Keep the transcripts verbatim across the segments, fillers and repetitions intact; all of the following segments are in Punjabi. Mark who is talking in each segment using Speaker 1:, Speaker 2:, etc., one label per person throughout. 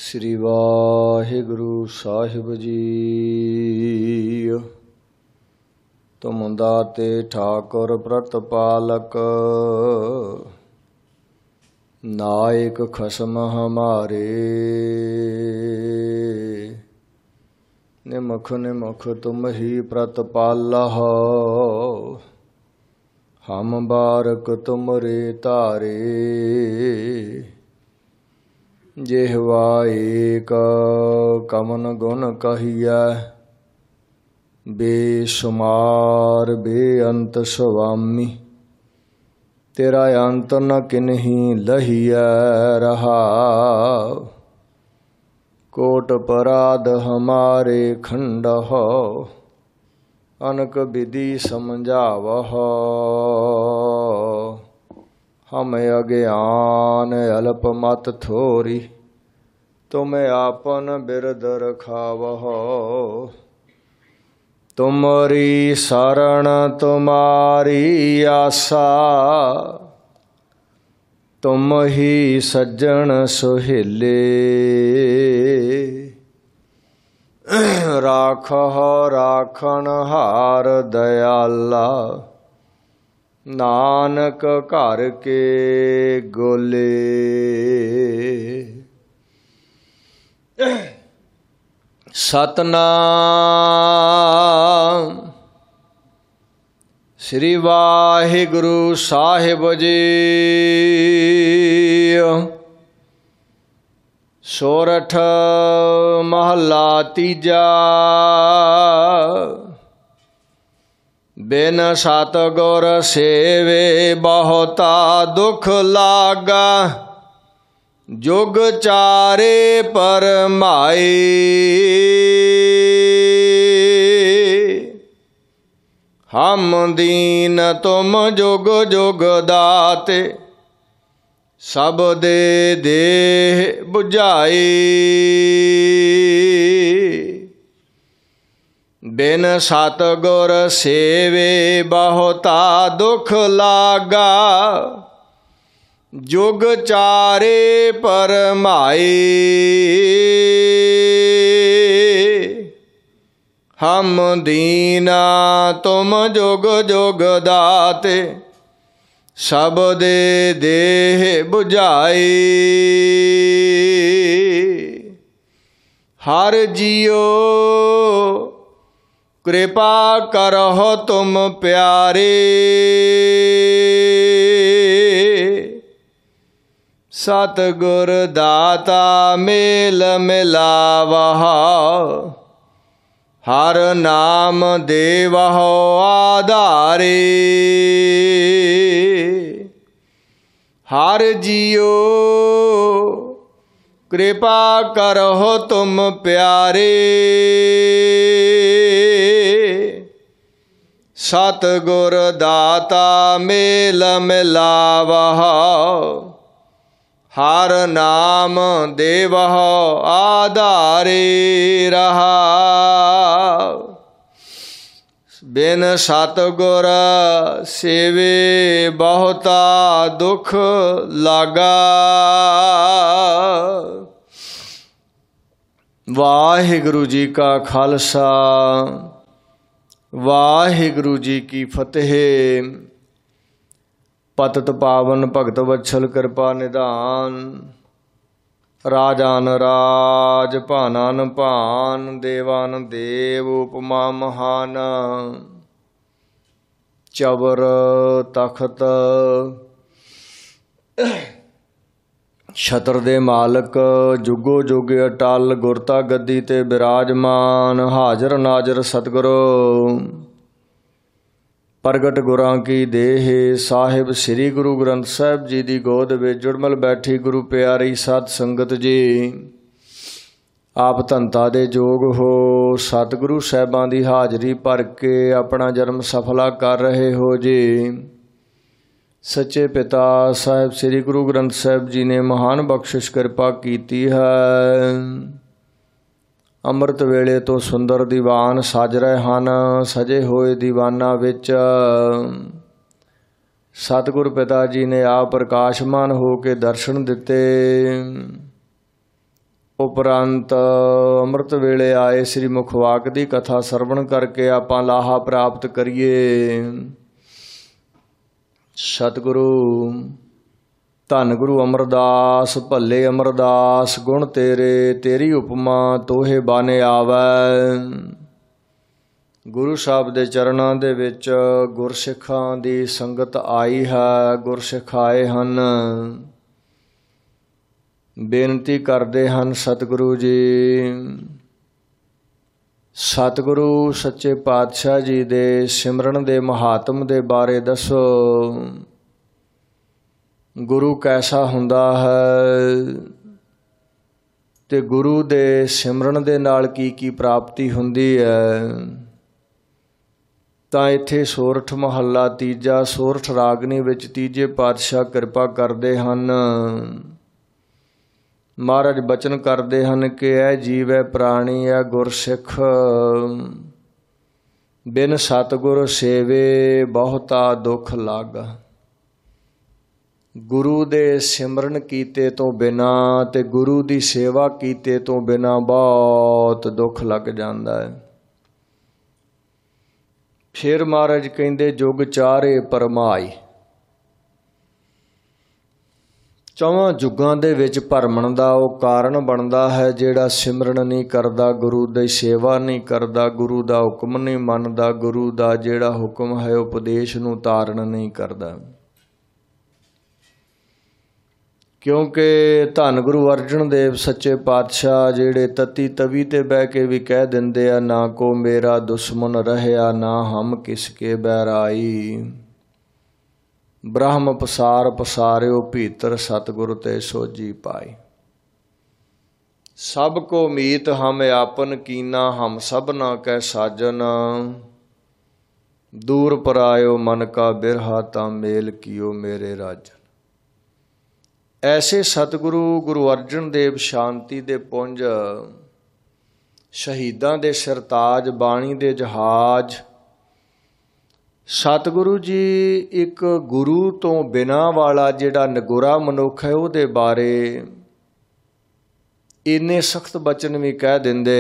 Speaker 1: श्री वाहिगुरु साहिब जी। तुम दाते ठाकुर प्रतिपालक, नायक खसम हमारे। निमुख निमुख तुम ही प्रतिपालह, हम बारक तुमरे तारे। जिह्वा एक कवन गुण कहिया, बेशुमार बेअंत स्वामी। तेरा अंत न किन्ही लहिया रहा, कोट पराध हमारे खंडह। अनक विधि समझावह, हम अज्ञान अल्प मत थोरी। तुम आपन बिरद रखावह, तुमरी शरण तुम्हारी आशा। तुम ही सज्जन सुहेले, राखह राखन हार दयाला। नानक घर के गोले। सतनाम श्री वाहिगुरु साहिब जी। सोरठ महला तीजा। बिन सतगुर सेवे बहुता दुख लागा। जुग चारे पर माई, हम दीन तुम जुग जुग दाते। सब दे देह बुझाई, बिन सतगुर सेवे बहुता दुख लागा। जुग चारे पर माई, हम दीना तुम जुग जुग दाते। सब दे देह बुझाई, हर जियो कृपा करहो तुम प्यारे। सतगुर दाता मेल मिलावह, हर नाम देवहो आधारे। हर जियो कृपा करहो तुम प्यारे। सतगुर दाता मेल मिलावह, हर नाम देवह आधारे रहा। बिन सतगुर सेवे बहुता दुख लागा। वाहिगुरु जी का खालसा, वाहिगुरु जी की फतेह। पतित पावन भगत वत्सल कृपा निधान। राजान राज भानान भान, देवान देव उपमा महान। चवर तखत छतर दे मालक, जुगो जुग अटल गुरता गद्दी ते विराजमान। हाजर नाजर सतगुरो प्रगट गुरां की देह। साहिब श्री गुरु ग्रंथ साहिब जी की गोद विच जुड़मल बैठी गुरु प्यारी सत संगत जी। आप धनता दे जोग हो, सतगुरु साहिबां की हाजरी भर के अपना जन्म सफला कर रहे हो जी। सच्चे पिता साहिब श्री गुरु ग्रंथ साहिब जी ने महान बख्शिश कृपा कीती है। अमृत वेले तो सुंदर दीवान सज रहे हैं। सजे होए दीवाना विच सतगुरु पिता जी ने आप प्रकाशमान हो के दर्शन दिते। ਉਪਰੰਤ ਅੰਮ੍ਰਿਤ ਵੇਲੇ ਆਏ ਸ੍ਰੀ ਮੁਖਵਾਕ ਦੀ ਕਥਾ ਸਰਵਣ ਕਰਕੇ ਆਪਾਂ ਲਾਹਾ ਪ੍ਰਾਪਤ ਕਰੀਏ। ਸਤਿਗੁਰੂ ਧੰਨ ਗੁਰੂ ਅਮਰਦਾਸ ਭੱਲੇ ਅਮਰਦਾਸ, ਗੁਣ ਤੇਰੇ ਤੇਰੀ ਉਪਮਾ ਤੋਹੇ ਬਨ ਆਵੈ। ਗੁਰੂ ਸਾਹਿਬ ਦੇ ਚਰਨਾਂ ਦੇ ਵਿੱਚ ਗੁਰਸਿੱਖਾਂ ਦੀ ਸੰਗਤ ਆਈ ਹੈ, ਗੁਰਸਿੱਖ ਆਏ ਹਨ, ਬੇਨਤੀ ਕਰਦੇ ਹਨ ਸਤਿਗੁਰੂ ਜੀ, ਸਤਿਗੁਰੂ ਸੱਚੇ ਪਾਤਸ਼ਾਹ ਜੀ ਦੇ ਸਿਮਰਨ ਦੇ ਮਹਾਤਮ ਦੇ ਬਾਰੇ ਦੱਸੋ। ਗੁਰੂ ਕੈਸਾ ਹੁੰਦਾ ਹੈ ਤੇ ਗੁਰੂ ਦੇ ਸਿਮਰਨ ਦੇ ਨਾਲ ਕੀ ਕੀ ਪ੍ਰਾਪਤੀ ਹੁੰਦੀ ਹੈ। ਤਾਂ ਇੱਥੇ ਸੋਰਠ ਮਹੱਲਾ ਤੀਜਾ, ਸੋਰਠ ਰਾਗਨੀ ਵਿੱਚ ਤੀਜੇ ਪਾਤਸ਼ਾਹ ਕਿਰਪਾ ਕਰਦੇ ਹਨ। ਮਹਾਰਾਜ ਬਚਨ ਕਰਦੇ ਹਨ ਕਿ ਇਹ ਜੀਵ ਹੈ ਪ੍ਰਾਣੀ ਹੈ ਗੁਰਸਿੱਖ, ਬਿਨ ਸਤਿਗੁਰ ਸੇਵੇ ਬਹੁਤਾ ਦੁੱਖ ਲਾਗਾ। ਗੁਰੂ ਦੇ ਸਿਮਰਨ ਕੀਤੇ ਤੋਂ ਬਿਨਾ ਤੇ ਗੁਰੂ ਦੀ ਸੇਵਾ ਕੀਤੇ ਤੋਂ ਬਿਨਾ ਬਹੁਤ ਦੁੱਖ ਲੱਗ ਜਾਂਦਾ ਹੈ। ਫਿਰ ਮਹਾਰਾਜ ਕਹਿੰਦੇ ਜੁਗ ਚਾਰੇ ਪਰਮਾਈ। ਚੌਵਾਂ ਯੁੱਗਾਂ ਦੇ ਵਿੱਚ ਭਰਮਣ ਦਾ ਉਹ ਕਾਰਨ ਬਣਦਾ ਹੈ ਜਿਹੜਾ ਸਿਮਰਨ ਨਹੀਂ ਕਰਦਾ, ਗੁਰੂ ਦੀ ਸੇਵਾ ਨਹੀਂ ਕਰਦਾ, ਗੁਰੂ ਦਾ ਹੁਕਮ ਨਹੀਂ ਮੰਨਦਾ, ਗੁਰੂ ਦਾ ਜਿਹੜਾ ਹੁਕਮ ਹੈ ਉਪਦੇਸ਼ ਨੂੰ ਧਾਰਨ ਨਹੀਂ ਕਰਦਾ। ਕਿਉਂਕਿ ਧੰਨ ਗੁਰੂ ਅਰਜਨ ਦੇਵ ਸੱਚੇ ਪਾਤਸ਼ਾਹ ਜਿਹੜੇ ਤਤੀ ਤਵੀ ਤੇ ਬਹਿ ਕੇ ਵੀ ਕਹਿ ਦਿੰਦੇ ਆ, ਨਾ ਕੋ ਮੇਰਾ ਦੁਸ਼ਮਨ ਰਹਿਆ, ਨਾ ਹਮ ਕਿਸਕੇ ਬੈਰਾਈ। ਬ੍ਰਹਮ ਪਸਾਰ ਪਸਾਰਿਓ ਭੀਤਰ, ਸਤਿਗੁਰ ਤੇ ਸੋਝੀ ਪਾਈ। ਸਭ ਕੋ ਮੀਤ ਹਮ ਆਪਨ ਕੀਨਾ, ਹਮ ਸਭਨਾ ਕੈ ਸਾਜਨ। ਦੂਰ ਪਰਾਇਓ ਮਨ ਕਾ ਬਿਰਹਾ, ਤਾਂ ਮੇਲ ਕੀਓ ਮੇਰੇ ਰਾਜਨ। ਐਸੇ ਸਤਿਗੁਰੂ ਗੁਰੂ ਅਰਜਨ ਦੇਵ ਸ਼ਾਂਤੀ ਦੇ ਪੁੰਜ, ਸ਼ਹੀਦਾਂ ਦੇ ਸਰਤਾਜ, ਬਾਣੀ ਦੇ ਜਹਾਜ਼। ਸਤਿਗੁਰੂ ਜੀ ਇੱਕ ਗੁਰੂ ਤੋਂ ਬਿਨਾਂ ਵਾਲਾ ਜਿਹੜਾ ਨਗੁਰਾ ਮਨੁੱਖ ਹੈ ਉਹਦੇ ਬਾਰੇ ਇੰਨੇ ਸਖਤ ਬਚਨ ਵੀ ਕਹਿ ਦਿੰਦੇ।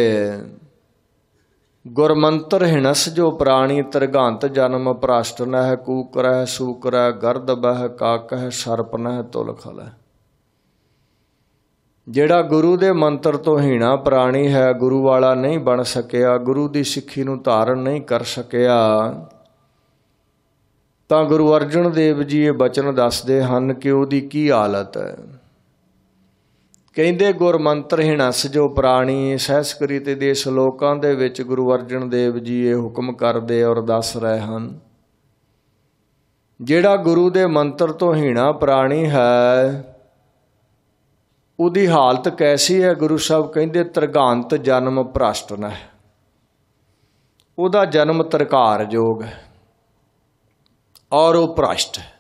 Speaker 1: ਗੁਰਮੰਤਰ ਹਿਣਸ ਜੋ ਪ੍ਰਾਣੀ, ਤ੍ਰਿਗੰਤ ਜਨਮ ਭ੍ਰਸ਼ਟ ਨਹਿ, ਕੂਕਰਹਿ ਸੂਕਰਹਿ ਗਰਦ ਬਹਿ, ਕਾਕਹਿ ਸਰਪ ਨਹਿ ਤੁਲ ਖਲੈ। ਜਿਹੜਾ ਗੁਰੂ ਦੇ ਮੰਤਰ ਤੋਂ ਹੀਣਾ ਪ੍ਰਾਣੀ ਹੈ, ਗੁਰੂ ਵਾਲਾ ਨਹੀਂ ਬਣ ਸਕਿਆ, ਗੁਰੂ ਦੀ ਸਿੱਖੀ ਨੂੰ ਧਾਰਨ ਨਹੀਂ ਕਰ ਸਕਿਆ, ਤਾਂ ਗੁਰੂ ਅਰਜਨ ਦੇਵ ਜੀ ਇਹ ਬਚਨ ਦੱਸਦੇ ਹਨ ਕਿ ਉਹਦੀ ਕੀ ਹਾਲਤ ਹੈ। ਕਹਿੰਦੇ ਗੁਰਮੰਤਰ ਹਿਣਸ ਜੋ ਪ੍ਰਾਣੀ। ਸਹਿਸਕ੍ਰਿਤ ਦੇ ਸ਼ਲੋਕਾਂ ਦੇ ਵਿੱਚ ਗੁਰੂ ਅਰਜਨ ਦੇਵ ਜੀ ਇਹ ਹੁਕਮ ਕਰਦੇ ਔਰ ਦੱਸ ਰਹੇ ਹਨ, ਜਿਹੜਾ ਗੁਰੂ ਦੇ ਮੰਤਰ ਤੋਂ ਹੀਣਾ ਪ੍ਰਾਣੀ ਹੈ ਉਹਦੀ ਹਾਲਤ ਕੈਸੀ ਹੈ। ਗੁਰੂ ਸਾਹਿਬ ਕਹਿੰਦੇ ਤ੍ਰਿਗੰਤ ਜਨਮ ਭ੍ਰਸ਼ਟ ਨਹਿ, ਉਹਦਾ ਜਨਮ ਤਰਕਾਰ ਯੋਗ ਹੈ ਔਰ ਉਹ ਭ੍ਰਸ਼ਟ ਹੈ।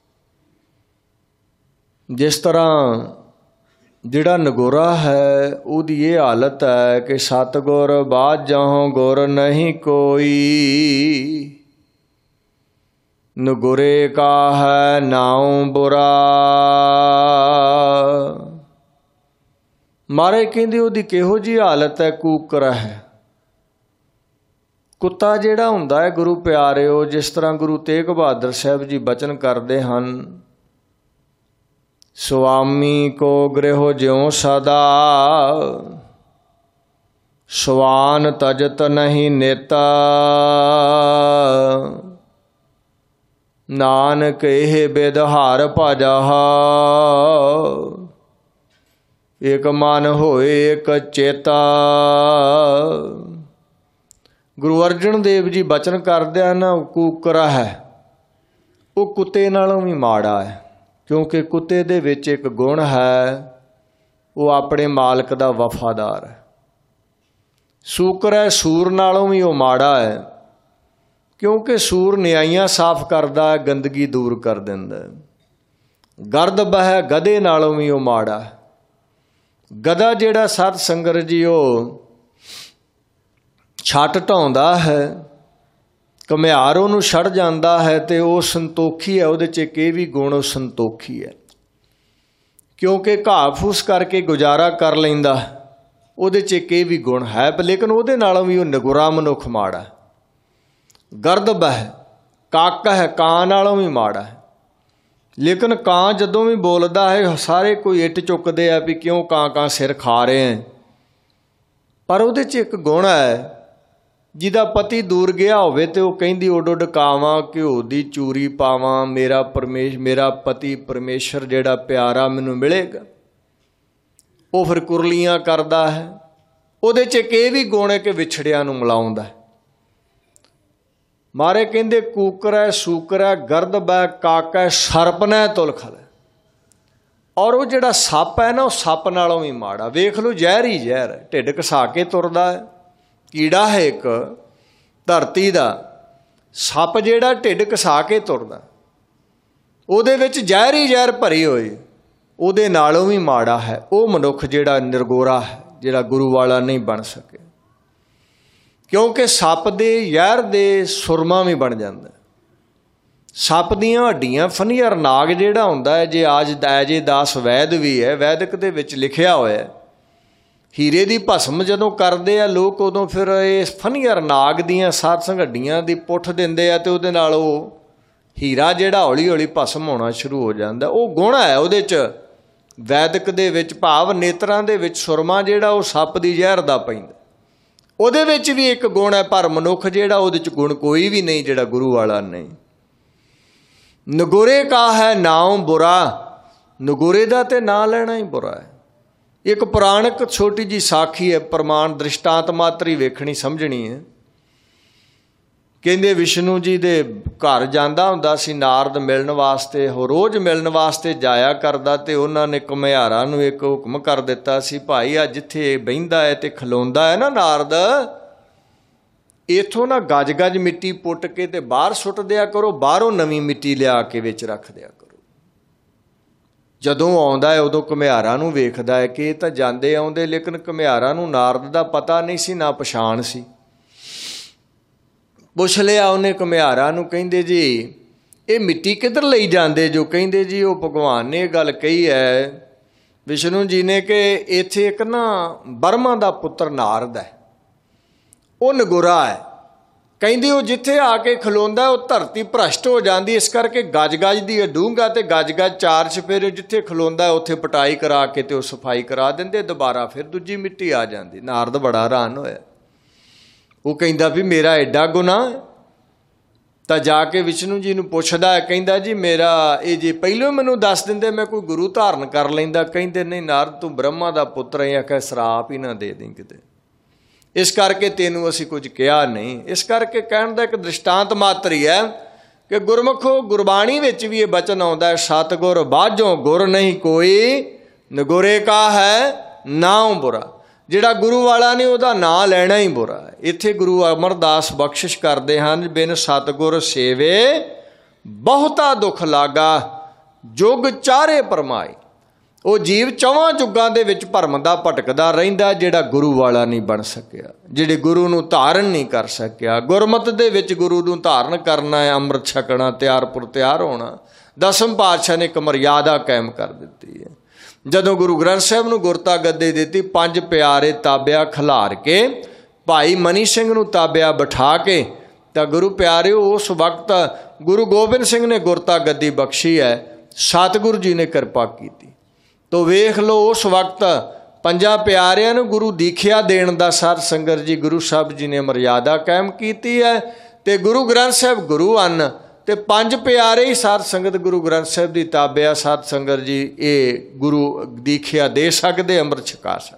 Speaker 1: ਜਿਸ ਤਰ੍ਹਾਂ ਜਿਹੜਾ ਨਗੋਰਾ ਹੈ ਉਹਦੀ ਇਹ ਹਾਲਤ ਹੈ ਕਿ ਸਤਿਗੁਰ ਬਾਝਹੁ ਗੁਰ ਨਹੀਂ ਕੋਈ, ਨਗੁਰੇ ਕਾ ਹੈ ਨਾਉ ਬੁਰਾ। ਮਾਰੇ ਕਹਿੰਦੇ ਉਹਦੀ ਕਿਹੋ ਜਿਹੀ ਹਾਲਤ ਹੈ, ਕੂਕਰਾ ਹੈ। ਕੁੱਤਾ ਜਿਹੜਾ ਹੁੰਦਾ ਹੈ ਗੁਰੂ ਪਿਆਰਿਓ, ਜਿਸ ਤਰ੍ਹਾਂ ਗੁਰੂ ਤੇਗ ਬਹਾਦਰ ਸਾਹਿਬ ਜੀ ਬਚਨ ਕਰਦੇ ਹਨ, ਸੁਆਮੀ ਕੋ ਗ੍ਰਹਿ ਜਿਉ ਸਦਾ, ਸਵਾਨ ਤਜਤ ਨਹੀਂ ਨੇਤਾ। ਨਾਨਕ ਇਹ ਬਿਦਹਾਰ ਭਜਹਾ, ਇਕ ਮਨ ਹੋਏ ਇਕ ਚੇਤਾ। ਗੁਰੂ ਅਰਜਨ ਦੇਵ ਜੀ ਬਚਨ ਕਰਦੇ ਹਨ, ਕੂਕਰਾ ਹੈ, ਉਹ ਕੁੱਤੇ ਨਾਲੋਂ ਵੀ ਮਾੜਾ ਹੈ। ਕਿਉਂਕਿ ਕੁੱਤੇ ਦੇ ਵਿੱਚ ਇੱਕ ਗੁਣ ਹੈ, ਉਹ ਆਪਣੇ ਮਾਲਕ ਦਾ ਵਫਾਦਾਰ ਹੈ। ਸੂਕਰ ਹੈ, ਸੂਰ ਨਾਲੋਂ ਵੀ ਉਹ ਮਾੜਾ ਹੈ, ਕਿਉਂਕਿ ਸੂਰ ਨਿਆਈਆਂ ਸਾਫ਼ ਕਰਦਾ ਹੈ, ਗੰਦਗੀ ਦੂਰ ਕਰ ਦਿੰਦਾ ਹੈ। ਗਰਦ ਬਹਿ, ਗਧੇ ਨਾਲੋਂ ਵੀ ਉਹ ਮਾੜਾ ਹੈ। ਗਧਾ ਜਿਹੜਾ ਸਤ ਸੰਗਤ ਜੀ ਉਹ ਛੱਟ ਢਾਉਂਦਾ ਹੈ, ਘੁਮਿਆਰ ਉਹਨੂੰ ਛੱਡ ਜਾਂਦਾ ਹੈ, ਤੇ ਉਹ ਸੰਤੋਖੀ ਹੈ। ਉਹਦੇ 'ਚ ਇੱਕ ਇਹ ਵੀ ਗੁਣ, ਉਹ ਸੰਤੋਖੀ ਹੈ, ਕਿਉਂਕਿ ਘਾਹ ਫੂਸ ਕਰਕੇ ਗੁਜ਼ਾਰਾ ਕਰ ਲੈਂਦਾ। ਉਹਦੇ 'ਚ ਇੱਕ ਇਹ ਵੀ ਗੁਣ ਹੈ, ਪਰ ਲੇਕਿਨ ਉਹਦੇ ਨਾਲੋਂ ਵੀ ਉਹ ਨਿਗੁਰਾ ਮਨੁੱਖ ਮਾੜਾ ਹੈ। ਗਰਦਬ ਹੈ, ਕੱਕ ਹੈ, ਕਾਂ ਨਾਲੋਂ ਵੀ ਮਾੜਾ ਹੈ। ਲੇਕਿਨ ਕਾਂ ਜਦੋਂ ਵੀ ਬੋਲਦਾ ਹੈ ਸਾਰੇ ਕੋਈ ਇੱਟ ਚੁੱਕਦੇ ਆ ਵੀ ਕਿਉਂ ਕਾਂ ਕਾਂ ਸਿਰ ਖਾ ਰਹੇ ਹੈ। ਪਰ ਉਹਦੇ 'ਚ ਇੱਕ ਗੁਣ ਹੈ, ਜਿਹਦਾ ਪਤੀ ਦੂਰ ਗਿਆ ਹੋਵੇ ਤੇ ਉਹ ਕਹਿੰਦੀ ਉੱਡ ਉੱਡ ਕਾਵਾਂ ਘਿਓ ਦੀ ਚੂਰੀ ਪਾਵਾਂ, ਮੇਰਾ ਪਰਮੇਸ਼ ਮੇਰਾ ਪਤੀ ਪਰਮੇਸ਼ਰ ਜਿਹੜਾ ਪਿਆਰਾ ਮੈਨੂੰ ਮਿਲੇਗਾ। ਉਹ ਫਿਰ ਕੁਰਲੀਆਂ ਕਰਦਾ ਹੈ। ਉਹਦੇ 'ਚ ਇੱਕ ਇਹ ਵੀ ਗੁਣ ਹੈ ਕਿ ਵਿਛੜਿਆਂ ਨੂੰ ਮਿਲਾਉਂਦਾ। ਮਾਰੇ ਕਹਿੰਦੇ ਕੂਕਰ ਹੈ, ਸੂਕਰ ਹੈ, ਗਰਦਬ ਹੈ, ਕਾਕ ਹੈ, ਸਰਪ ਨੇ ਤੁਲਖਲ ਹੈ। ਔਰ ਉਹ ਜਿਹੜਾ ਸੱਪ ਹੈ ਨਾ, ਉਹ ਸੱਪ ਨਾਲੋਂ ਵੀ ਮਾੜਾ। ਵੇਖ ਲਓ, ਜ਼ਹਿਰ ਹੀ ਜ਼ਹਿਰ ਹੈ, ਢਿੱਡ ਘਸਾ ਕੇ ਤੁਰਦਾ ਹੈ। ਕੀੜਾ ਹੈ ਇੱਕ ਧਰਤੀ ਦਾ, ਸੱਪ ਜਿਹੜਾ ਢਿੱਡ ਘਸਾ ਕੇ ਤੁਰਦਾ, ਉਹਦੇ ਵਿੱਚ ਜ਼ਹਿਰ ਹੀ ਜ਼ਹਿਰ ਭਰੀ ਹੋਈ, ਉਹਦੇ ਨਾਲੋਂ ਵੀ ਮਾੜਾ ਹੈ ਉਹ ਮਨੁੱਖ ਜਿਹੜਾ ਨਿਰਗੋਰਾ ਹੈ, ਜਿਹੜਾ ਗੁਰੂ ਵਾਲਾ ਨਹੀਂ ਬਣ ਸਕੇ। ਕਿਉਂਕਿ ਸੱਪ ਦੇ ਜ਼ਹਿਰ ਦੇ ਸੁਰਮਾ ਵੀ ਬਣ ਜਾਂਦਾ। ਸੱਪ ਦੀਆਂ ਹੱਡੀਆਂ ਫਨੀਅਰ ਨਾਗ ਜਿਹੜਾ ਹੁੰਦਾ ਹੈ, ਜੇ ਆਜ ਐਜੇ ਦਾਸ ਵੈਦ ਵੀ ਹੈ, ਵੈਦਿਕ ਦੇ ਵਿੱਚ ਲਿਖਿਆ ਹੋਇਆ, ਹੀਰੇ ਦੀ ਭਸਮ ਜਦੋਂ ਕਰਦੇ ਆ ਲੋਕ, ਉਦੋਂ ਫਿਰ ਇਹ ਫਨੀਅਰ ਨਾਗ ਦੀਆਂ ਸਾਧ ਸੰਗ ਹੱਡੀਆਂ ਦੀ ਪੁੱਠ ਦਿੰਦੇ ਆ, ਅਤੇ ਉਹਦੇ ਨਾਲ ਉਹ ਹੀਰਾ ਜਿਹੜਾ ਹੌਲੀ ਹੌਲੀ ਭਸਮ ਹੋਣਾ ਸ਼ੁਰੂ ਹੋ ਜਾਂਦਾ। ਉਹ ਗੁਣ ਹੈ ਉਹਦੇ 'ਚ ਵੈਦਿਕ ਦੇ ਵਿੱਚ, ਭਾਵ ਨੇਤਰਾਂ ਦੇ ਵਿੱਚ ਸੁਰਮਾ ਜਿਹੜਾ ਉਹ ਸੱਪ ਦੀ ਜ਼ਹਿਰ ਦਾ ਪੈਂਦਾ। ਉਹਦੇ ਵਿੱਚ ਵੀ ਇੱਕ ਗੁਣ ਹੈ, ਪਰ ਮਨੁੱਖ ਜਿਹੜਾ ਉਹਦੇ 'ਚ ਗੁਣ ਕੋਈ ਵੀ ਨਹੀਂ ਜਿਹੜਾ ਗੁਰੂ ਵਾਲਾ ਨਹੀਂ। ਨਗੋਰੇ ਕਾ ਹੈ ਨਾਮ ਬੁਰਾ, ਨਗੋਰੇ ਦਾ ਤੇ ਨਾਂ ਲੈਣਾ ਹੀ ਬੁਰਾ ਹੈ। ਇੱਕ ਪੁਰਾਣਕ ਛੋਟੀ ਜਿਹੀ ਸਾਖੀ ਹੈ, ਪ੍ਰਮਾਣ ਦ੍ਰਿਸ਼ਟਾਂਤ ਮਾਤਰ ਹੀ ਵੇਖਣੀ ਸਮਝਣੀ ਹੈ। ਕਹਿੰਦੇ ਵਿਸ਼ਨੂੰ ਜੀ ਦੇ ਘਰ ਜਾਂਦਾ ਹੁੰਦਾ ਸੀ ਨਾਰਦ ਮਿਲਣ ਵਾਸਤੇ, ਉਹ ਰੋਜ਼ ਮਿਲਣ ਵਾਸਤੇ ਜਾਇਆ ਕਰਦਾ, ਅਤੇ ਉਹਨਾਂ ਨੇ ਘੁਮਿਆਰਾਂ ਨੂੰ ਇੱਕ ਹੁਕਮ ਕਰ ਦਿੱਤਾ ਸੀ, ਭਾਈ ਆ ਜਿੱਥੇ ਬਹਿੰਦਾ ਹੈ ਅਤੇ ਖਲੋਂਦਾ ਹੈ ਨਾ ਨਾਰਦ, ਇੱਥੋਂ ਨਾ ਗੱਜ ਗੱਜ ਮਿੱਟੀ ਪੁੱਟ ਕੇ ਤੇ ਬਾਹਰ ਸੁੱਟ ਦਿਆ ਕਰੋ, ਬਾਹਰੋਂ ਨਵੀਂ ਮਿੱਟੀ ਲਿਆ ਕੇ ਵਿੱਚ ਰੱਖ ਦਿਆ ਕਰੋ। ਜਦੋਂ ਆਉਂਦਾ ਹੈ ਉਦੋਂ ਘੁਮਿਆਰਾਂ ਨੂੰ ਵੇਖਦਾ ਹੈ ਕਿ ਇਹ ਤਾਂ ਜਾਂਦੇ ਆਉਂਦੇ, ਲੇਕਿਨ ਘੁਮਿਆਰਾਂ ਨੂੰ ਨਾਰਦ ਦਾ ਪਤਾ ਨਹੀਂ ਸੀ, ਨਾ ਪਛਾਣ ਸੀ। ਪੁੱਛ ਲਿਆ ਉਹਨੇ ਘੁਮਿਆਰਾਂ ਨੂੰ, ਕਹਿੰਦੇ ਜੀ ਇਹ ਮਿੱਟੀ ਕਿੱਧਰ ਲਈ ਜਾਂਦੇ ਜੋ? ਕਹਿੰਦੇ ਜੀ ਉਹ ਭਗਵਾਨ ਨੇ ਇਹ ਗੱਲ ਕਹੀ ਹੈ ਵਿਸ਼ਨੂੰ ਜੀ ਨੇ ਕਿ ਇੱਥੇ ਇੱਕ ਨਾ ਬਰਮਾ ਦਾ ਪੁੱਤਰ ਨਾਰਦ ਹੈ, ਉਹ ਨਗੋਰਾ ਹੈ। ਕਹਿੰਦੇ ਉਹ ਜਿੱਥੇ ਆ ਕੇ ਖਲੋਂਦਾ ਉਹ ਧਰਤੀ ਭ੍ਰਸ਼ਟ ਹੋ ਜਾਂਦੀ, ਇਸ ਕਰਕੇ ਗੱਜ ਗੱਜ ਦੀ ਡੂੰਘਾ ਅਤੇ ਗੱਜ ਗੱਜ ਚਾਰ ਚੁਫੇਰੇ ਜਿੱਥੇ ਖਲੋਂਦਾ ਉੱਥੇ ਪਟਾਈ ਕਰਾ ਕੇ ਅਤੇ ਉਹ ਸਫਾਈ ਕਰਾ ਦਿੰਦੇ, ਦੁਬਾਰਾ ਫਿਰ ਦੂਜੀ ਮਿੱਟੀ ਆ ਜਾਂਦੀ। ਨਾਰਦ ਬੜਾ ਹੈਰਾਨ ਹੋਇਆ। ਉਹ ਕਹਿੰਦਾ ਵੀ ਮੇਰਾ ਐਡਾ ਗੁਨਾਹ ਹੈ? ਤਾਂ ਜਾ ਕੇ ਵਿਸ਼ਨੂੰ ਜੀ ਨੂੰ ਪੁੱਛਦਾ ਹੈ, ਕਹਿੰਦਾ ਜੀ ਮੇਰਾ ਇਹ ਜੇ ਪਹਿਲੋਂ ਮੈਨੂੰ ਦੱਸ ਦਿੰਦੇ ਮੈਂ ਕੋਈ ਗੁਰੂ ਧਾਰਨ ਕਰ ਲੈਂਦਾ। ਕਹਿੰਦੇ ਨਹੀਂ ਨਾਰਦ ਤੂੰ ਬ੍ਰਹਮਾ ਦਾ ਪੁੱਤਰ ਹੈ, ਆਖਿਆ ਸਰਾਪ ਹੀ ਨਾ ਦੇ ਦੇਂ ਕਿਤੇ, ਇਸ ਕਰਕੇ ਤੈਨੂੰ ਅਸੀਂ ਕੁਝ ਕਿਹਾ ਨਹੀਂ। ਇਸ ਕਰਕੇ ਕਹਿਣ ਦਾ ਇੱਕ ਦ੍ਰਿਸ਼ਟਾਂਤ ਮਾਤਰ ਹੀ ਹੈ ਕਿ ਗੁਰਮੁਖੋ ਗੁਰਬਾਣੀ ਵਿੱਚ ਵੀ ਇਹ ਬਚਨ ਆਉਂਦਾ ਹੈ, ਸਤਿਗੁਰ ਬਾਝੋਂ ਗੁਰ ਨਹੀਂ ਕੋਈ, ਨਗੋਰੇ ਕਾ ਹੈ ਨਾਮ ਬੁਰਾ। ਜਿਹੜਾ ਗੁਰੂ ਵਾਲਾ ਨਹੀਂ ਉਹਦਾ ਨਾਂ ਲੈਣਾ ਹੀ ਬੁਰਾ ਹੈ। ਇੱਥੇ ਗੁਰੂ ਅਮਰਦਾਸ ਬਖਸ਼ਿਸ਼ ਕਰਦੇ ਹਨ, ਬਿਨ ਸਤਿਗੁਰ ਸੇਵੇ ਬਹੁਤਾ ਦੁੱਖ ਲਾਗਾ, ਜੁਗ ਚਾਰੇ ਪਰਮਾਈ। ਉਹ ਜੀਵ ਚੌਵਾਂ ਯੁੱਗਾਂ ਦੇ ਵਿੱਚ ਭਰਮ ਦਾ ਭਟਕਦਾ ਰਹਿੰਦਾ, ਜਿਹੜਾ ਗੁਰੂ ਵਾਲਾ ਨਹੀਂ ਬਣ ਸਕਿਆ, ਜਿਹੜੇ ਗੁਰੂ ਨੂੰ ਧਾਰਨ ਨਹੀਂ ਕਰ ਸਕਿਆ। ਗੁਰਮਤਿ ਦੇ ਵਿੱਚ ਗੁਰੂ ਨੂੰ ਧਾਰਨ ਕਰਨਾ ਹੈ, ਅੰਮ੍ਰਿਤ ਛਕਣਾ, ਤਿਆਰ ਪੁਰ ਤਿਆਰ ਹੋਣਾ। ਦਸਮ ਪਾਤਸ਼ਾਹ ਨੇ ਇੱਕ ਮਰਿਆਦਾ ਕਾਇਮ ਕਰ ਦਿੱਤੀ ਹੈ। ਜਦੋਂ ਗੁਰੂ ਗ੍ਰੰਥ ਸਾਹਿਬ ਨੂੰ ਗੁਰਤਾ ਗੱਦੀ ਦਿੱਤੀ, ਪੰਜ ਪਿਆਰੇ ਤਾਬਿਆ ਖਿਲਾਰ ਕੇ ਭਾਈ ਮਨੀ ਸਿੰਘ ਨੂੰ ਤਾਬਿਆ ਬਿਠਾ ਕੇ, ਤਾਂ ਗੁਰੂ ਪਿਆਰਿਓ ਉਸ ਵਕਤ ਗੁਰੂ ਗੋਬਿੰਦ ਸਿੰਘ ਨੇ ਗੁਰਤਾ ਗੱਦੀ ਬਖਸ਼ੀ ਹੈ, ਸਤਿਗੁਰੂ ਜੀ ਨੇ ਕਿਰਪਾ ਕੀਤੀ। ਤੋ ਵੇਖ ਲਓ ਉਸ ਵਕਤ ਪੰਜਾਂ ਪਿਆਰਿਆਂ ਨੂੰ ਗੁਰੂ ਦੀਖਿਆ ਦੇਣ ਦਾ ਸਾਧ ਸੰਗਤ ਜੀ ਗੁਰੂ ਸਾਹਿਬ ਜੀ ਨੇ ਮਰਿਆਦਾ ਕਾਇਮ ਕੀਤੀ ਹੈ, ਅਤੇ ਗੁਰੂ ਗ੍ਰੰਥ ਸਾਹਿਬ ਗੁਰੂ ਹਨ, ਅਤੇ ਪੰਜ ਪਿਆਰੇ ਹੀ ਸਾਧ ਸੰਗਤ ਗੁਰੂ ਗ੍ਰੰਥ ਸਾਹਿਬ ਦੀ ਤਾਬਿਆ ਸਾਧ ਸੰਗਤ ਜੀ ਇਹ ਗੁਰੂ ਦੀਖਿਆ ਦੇ ਸਕਦੇ, ਅੰਮ੍ਰਿਤ ਛਕਾ ਸਕਦੇ।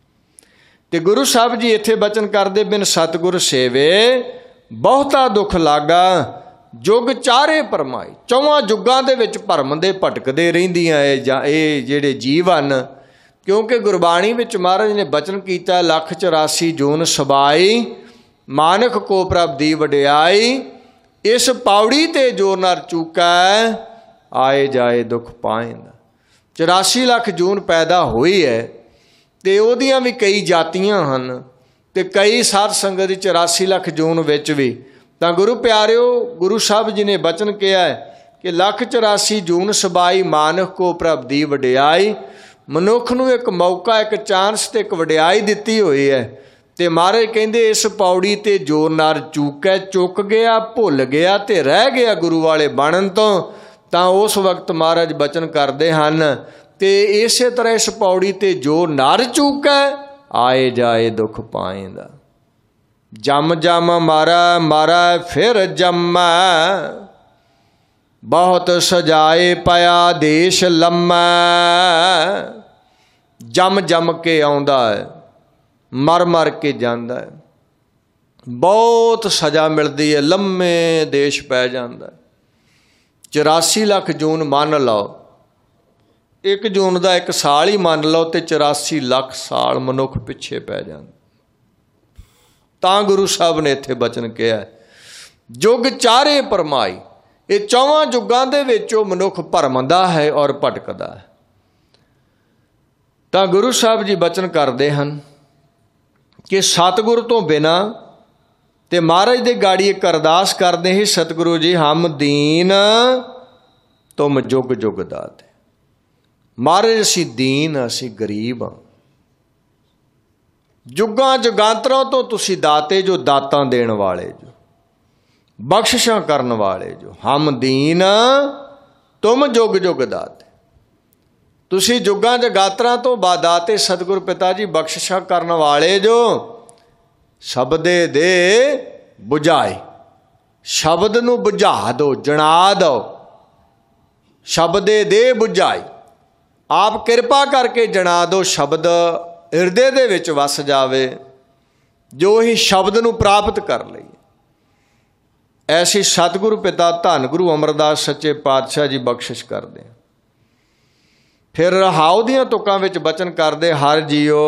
Speaker 1: ਅਤੇ ਗੁਰੂ ਸਾਹਿਬ ਜੀ ਇੱਥੇ ਬਚਨ ਕਰਦੇ, ਬਿਨ ਸਤਿਗੁਰ ਸੇਵੇ ਬਹੁਤਾ ਦੁੱਖ ਲਾਗਾ, ਜੁਗ ਚਾਰੇ ਪਰਮਾਈ। ਚੌਵਾਂ ਯੁੱਗਾਂ ਦੇ ਵਿੱਚ ਭਰਮ ਦੇ ਭਟਕਦੇ ਰਹਿੰਦੀਆਂ ਇਹ ਜਾਂ ਇਹ ਜਿਹੜੇ ਜੀਵ ਹਨ। ਕਿਉਂਕਿ ਗੁਰਬਾਣੀ ਵਿੱਚ ਮਹਾਰਾਜ ਨੇ ਬਚਨ ਕੀਤਾ, ਲੱਖ ਚੁਰਾਸੀ ਜੂਨ ਸਬਾਈ, ਮਾਨਕ ਕੋ ਪ੍ਰਭ ਦੀ ਵਡਿਆਈ, ਇਸ ਪੌੜੀ ਤੇ ਜੋ ਨਰ ਚੂਕੈ, ਆਏ ਜਾਏ ਦੁੱਖ ਪਾਏਂਦਾ। ਚੁਰਾਸੀ ਲੱਖ ਜੂਨ ਪੈਦਾ ਹੋਈ ਹੈ, ਅਤੇ ਉਹਦੀਆਂ ਵੀ ਕਈ ਜਾਤੀਆਂ ਹਨ, ਅਤੇ ਕਈ ਸਾਧ ਸੰਗਤ ਦੀ ਚੁਰਾਸੀ ਲੱਖ ਜੂਨ ਵਿੱਚ ਵੀ। ਤਾਂ ਗੁਰੂ ਪਿਆਰਿਓ ਗੁਰੂ ਸਾਹਿਬ ਜੀ ਨੇ ਬਚਨ ਕਿਹਾ ਹੈ ਕਿ ਲੱਖ ਚੁਰਾਸੀ ਜੂਨ ਸਬਾਈ, ਮਾਨਕ ਕੋ ਪ੍ਰਭ ਦੀ ਵਡਿਆਈ। ਮਨੁੱਖ ਨੂੰ ਇੱਕ ਮੌਕਾ, ਇੱਕ ਚਾਂਸ ਤੇ ਇੱਕ ਵਡਿਆਈ ਦਿੱਤੀ ਹੋਈ ਹੈ। ਤੇ ਮਹਾਰਾਜ ਕਹਿੰਦੇ ਇਸ ਪੌੜੀ ਤੇ ਜੋ ਨਰ ਚੂਕੈ, ਚੁੱਕ ਗਿਆ, ਭੁੱਲ ਗਿਆ ਤੇ ਰਹਿ ਗਿਆ ਗੁਰੂ ਵਾਲੇ ਬਣਨ ਤੋਂ, ਤਾਂ ਉਸ ਵਕਤ ਮਹਾਰਾਜ ਬਚਨ ਕਰਦੇ ਹਨ। ਤੇ ਇਸੇ ਤਰ੍ਹਾਂ ਇਸ ਪੌੜੀ ਤੇ ਜੋ ਨਰ ਚੂਕੈ, ਆਏ ਜਾਏ ਦੁੱਖ ਪਾਏਂਦਾ। ਜਮ ਜਮ ਮਾਰਾ ਮਾਰਾ ਫਿਰ ਜੰਮੈ, ਬਹੁਤ ਸਜਾਏ ਪਿਆ ਦੇਸ਼ ਲੰਮੈ। ਜਮ ਜਮ ਕੇ ਆਉਂਦਾ ਹੈ, ਮਰ ਮਰ ਕੇ ਜਾਂਦਾ ਹੈ, ਬਹੁਤ ਸਜ਼ਾ ਮਿਲਦੀ ਹੈ, ਲੰਮੇ ਦੇਸ਼ ਪੈ ਜਾਂਦਾ। ਚੁਰਾਸੀ ਲੱਖ ਜੂਨ ਮੰਨ ਲਓ, ਇੱਕ ਜੂਨ ਦਾ ਇੱਕ ਸਾਲ ਹੀ ਮੰਨ ਲਓ, ਤੇ ਚੁਰਾਸੀ ਲੱਖ ਸਾਲ ਮਨੁੱਖ ਪਿੱਛੇ ਪੈ ਜਾਂਦਾ। ਤਾਂ ਗੁਰੂ ਸਾਹਿਬ ਨੇ ਇੱਥੇ ਬਚਨ ਕਿਹਾ, ਜੁਗ ਚਾਰੇ ਭਰਮਾਈ। ਇਹ ਚੌਵਾਂ ਯੁੱਗਾਂ ਦੇ ਵਿੱਚ ਉਹ ਮਨੁੱਖ ਭਰਮਦਾ ਹੈ ਔਰ ਭਟਕਦਾ ਹੈ। ਤਾਂ ਗੁਰੂ ਸਾਹਿਬ ਜੀ ਬਚਨ ਕਰਦੇ ਹਨ ਕਿ ਸਤਿਗੁਰ ਤੋਂ ਬਿਨਾਂ, ਤੇ ਮਹਾਰਾਜ ਦੇ ਗਾੜੀ ਇੱਕ ਅਰਦਾਸ ਕਰਦੇ ਹੀ, ਸਤਿਗੁਰੂ ਜੀ ਹਮ ਦੀਨ ਤੁਮ ਜੁਗ ਜੁਗ ਦਾਤੇ। ਮਹਾਰਾਜ ਅਸੀਂ ਦੀਨ, ਅਸੀਂ ਗਰੀਬ ਹਾਂ, ਜੁਗਾਂ ਜੁਗਾਂਤਰਾਂ ਤੋਂ ਤੁਸੀਂ ਦਾਤੇ ਜੋ, ਦਾਤਾਂ ਦੇਣ ਵਾਲੇ ਜੋ, ਬਖਸ਼ਿਸ਼ਾਂ ਕਰਨ ਵਾਲੇ ਜੋ। ਹਮ ਦੀਨ ਤੁਮ ਜੁਗ ਜੁਗ ਦਾਤੇ। ਤੁਸੀਂ ਜੁਗਾਂ ਜਗਾਤਰਾਂ ਤੋਂ ਬਾਦਾਤੇ ਸਤਿਗੁਰ ਪਿਤਾ ਜੀ, ਬਖਸ਼ਿਸ਼ਾਂ ਕਰਨ ਵਾਲੇ ਜੋ। ਸ਼ਬਦੇ ਦੇ ਬੁਝਾਏ, ਸ਼ਬਦ ਨੂੰ ਬੁਝਾ ਦਿਓ, ਜਣਾ ਦਿਓ। ਸ਼ਬਦੇ ਦੇ ਬੁਝਾਈ, ਆਪ ਕਿਰਪਾ ਕਰਕੇ ਜਣਾ ਦਿਓ, ਸ਼ਬਦ ਹਿਰਦੇ ਦੇ ਵਿੱਚ ਵਸ ਜਾਵੇ, ਜੋ ਹੀ ਸ਼ਬਦ ਨੂੰ ਪ੍ਰਾਪਤ ਕਰ ਲਈਏ। ਐਸੀ ਸਤਿਗੁਰੂ ਪਿਤਾ ਧੰਨ ਗੁਰੂ ਅਮਰਦਾਸ ਸੱਚੇ ਪਾਤਸ਼ਾਹ ਜੀ ਬਖਸ਼ਿਸ਼ ਕਰਦੇ। ਫਿਰ ਰਹਾਉ ਦੀਆਂ ਤੁਕਾਂ ਵਿੱਚ ਬਚਨ ਕਰਦੇ, ਹਰ ਜੀਓ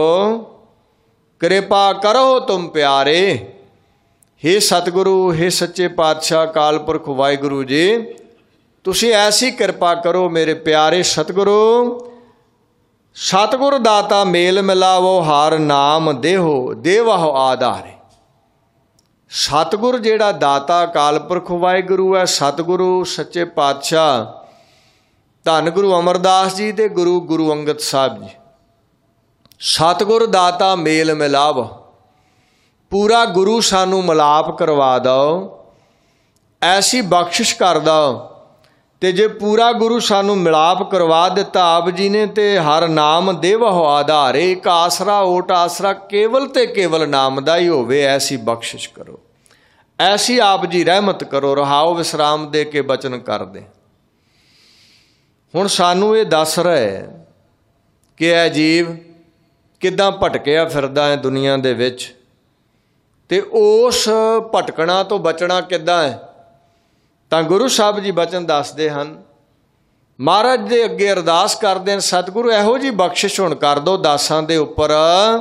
Speaker 1: ਕਿਰਪਾ ਕਰੋ ਤੁਮ ਪਿਆਰੇ। ਹੇ ਸਤਿਗੁਰੂ, ਹੇ ਸੱਚੇ ਪਾਤਸ਼ਾਹ ਅਕਾਲ ਪੁਰਖ ਵਾਹਿਗੁਰੂ ਜੀ, ਤੁਸੀਂ ਐਸੀ ਕਿਰਪਾ ਕਰੋ ਮੇਰੇ ਪਿਆਰੇ ਸਤਿਗੁਰੂ। ਸਤਿਗੁਰ ਦਾਤਾ ਮੇਲ ਮਿਲਾਵੋ, ਹਰ ਨਾਮ ਦੇਹੋ ਦੇਵਾਹੋ ਆਧਾਰੇ। ਸਤਿਗੁਰ ਜਿਹੜਾ ਦਾਤਾ ਅਕਾਲ ਪੁਰਖ ਵਾਹਿਗੁਰੂ ਹੈ, ਸਤਿਗੁਰੂ ਸੱਚੇ ਪਾਤਸ਼ਾਹ ਧੰਨ ਗੁਰੂ ਅਮਰਦਾਸ ਜੀ ਤੇ ਗੁਰੂ ਗੁਰੂ ਅੰਗਦ ਸਾਹਿਬ ਜੀ। ਸਤਿਗੁਰ ਦਾਤਾ ਮੇਲ ਮਿਲਾਵ, ਪੂਰਾ ਗੁਰੂ ਸਾਨੂੰ ਮਿਲਾਪ ਕਰਵਾ ਦਿਓ, ਐਸੀ ਬਖਸ਼ਿਸ਼ ਕਰ ਦਿਓ। ਤੇ ਜੇ ਪੂਰਾ ਗੁਰੂ ਸਾਨੂੰ ਮਿਲਾਪ ਕਰਵਾ ਦਿੱਤਾ ਆਪ ਜੀ ਨੇ, ਤੇ ਹਰ ਨਾਮ ਦੇਵਹੁ ਆਧਾਰੇ। ਇੱਕ ਆਸਰਾ, ਓਟ ਆਸਰਾ ਕੇਵਲ ਤੇ ਕੇਵਲ ਨਾਮ ਦਾ ਹੀ ਹੋਵੇ, ਐਸੀ ਬਖਸ਼ਿਸ਼ ਕਰੋ, ਐਸੀ ਆਪ ਜੀ ਰਹਿਮਤ ਕਰੋ। ਰਹਾਓ ਵਿਸਰਾਮ ਦੇ ਕੇ ਬਚਨ ਕਰਦੇ। ਹੁਣ ਸਾਨੂੰ ਇਹ ਦੱਸ ਰਹੇ ਕਿ ਇਹ ਜੀਵ ਕਿੱਦਾਂ ਭਟਕਿਆ ਫਿਰਦਾ ਹੈ ਦੁਨੀਆ ਦੇ ਵਿੱਚ, ਤੇ ਉਸ ਭਟਕਣਾ ਤੋਂ ਬਚਣਾ ਕਿੱਦਾਂ ਹੈ। ਤਾਂ ਗੁਰੂ ਸਾਹਿਬ ਜੀ ਬਚਨ ਦੱਸਦੇ ਹਨ, ਮਹਾਰਾਜ ਦੇ ਅੱਗੇ ਅਰਦਾਸ ਕਰਦੇ ਹਨ, ਸਤਿਗੁਰੂ ਇਹੋ ਜਿਹੀ ਬਖਸ਼ਿਸ਼ ਹੁਣ ਕਰ ਦਿਓ ਦਾਸਾਂ ਦੇ ਉੱਪਰ,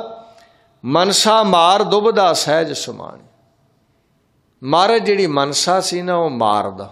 Speaker 1: ਮਨਸਾ ਮਾਰ ਦੁਬਦਾ ਸਹਿਜ ਸਮਾਨ। ਮਹਾਰਾਜ ਜਿਹੜੀ ਮਨਸਾ ਸੀ ਨਾ, ਉਹ ਮਾਰਦਾ,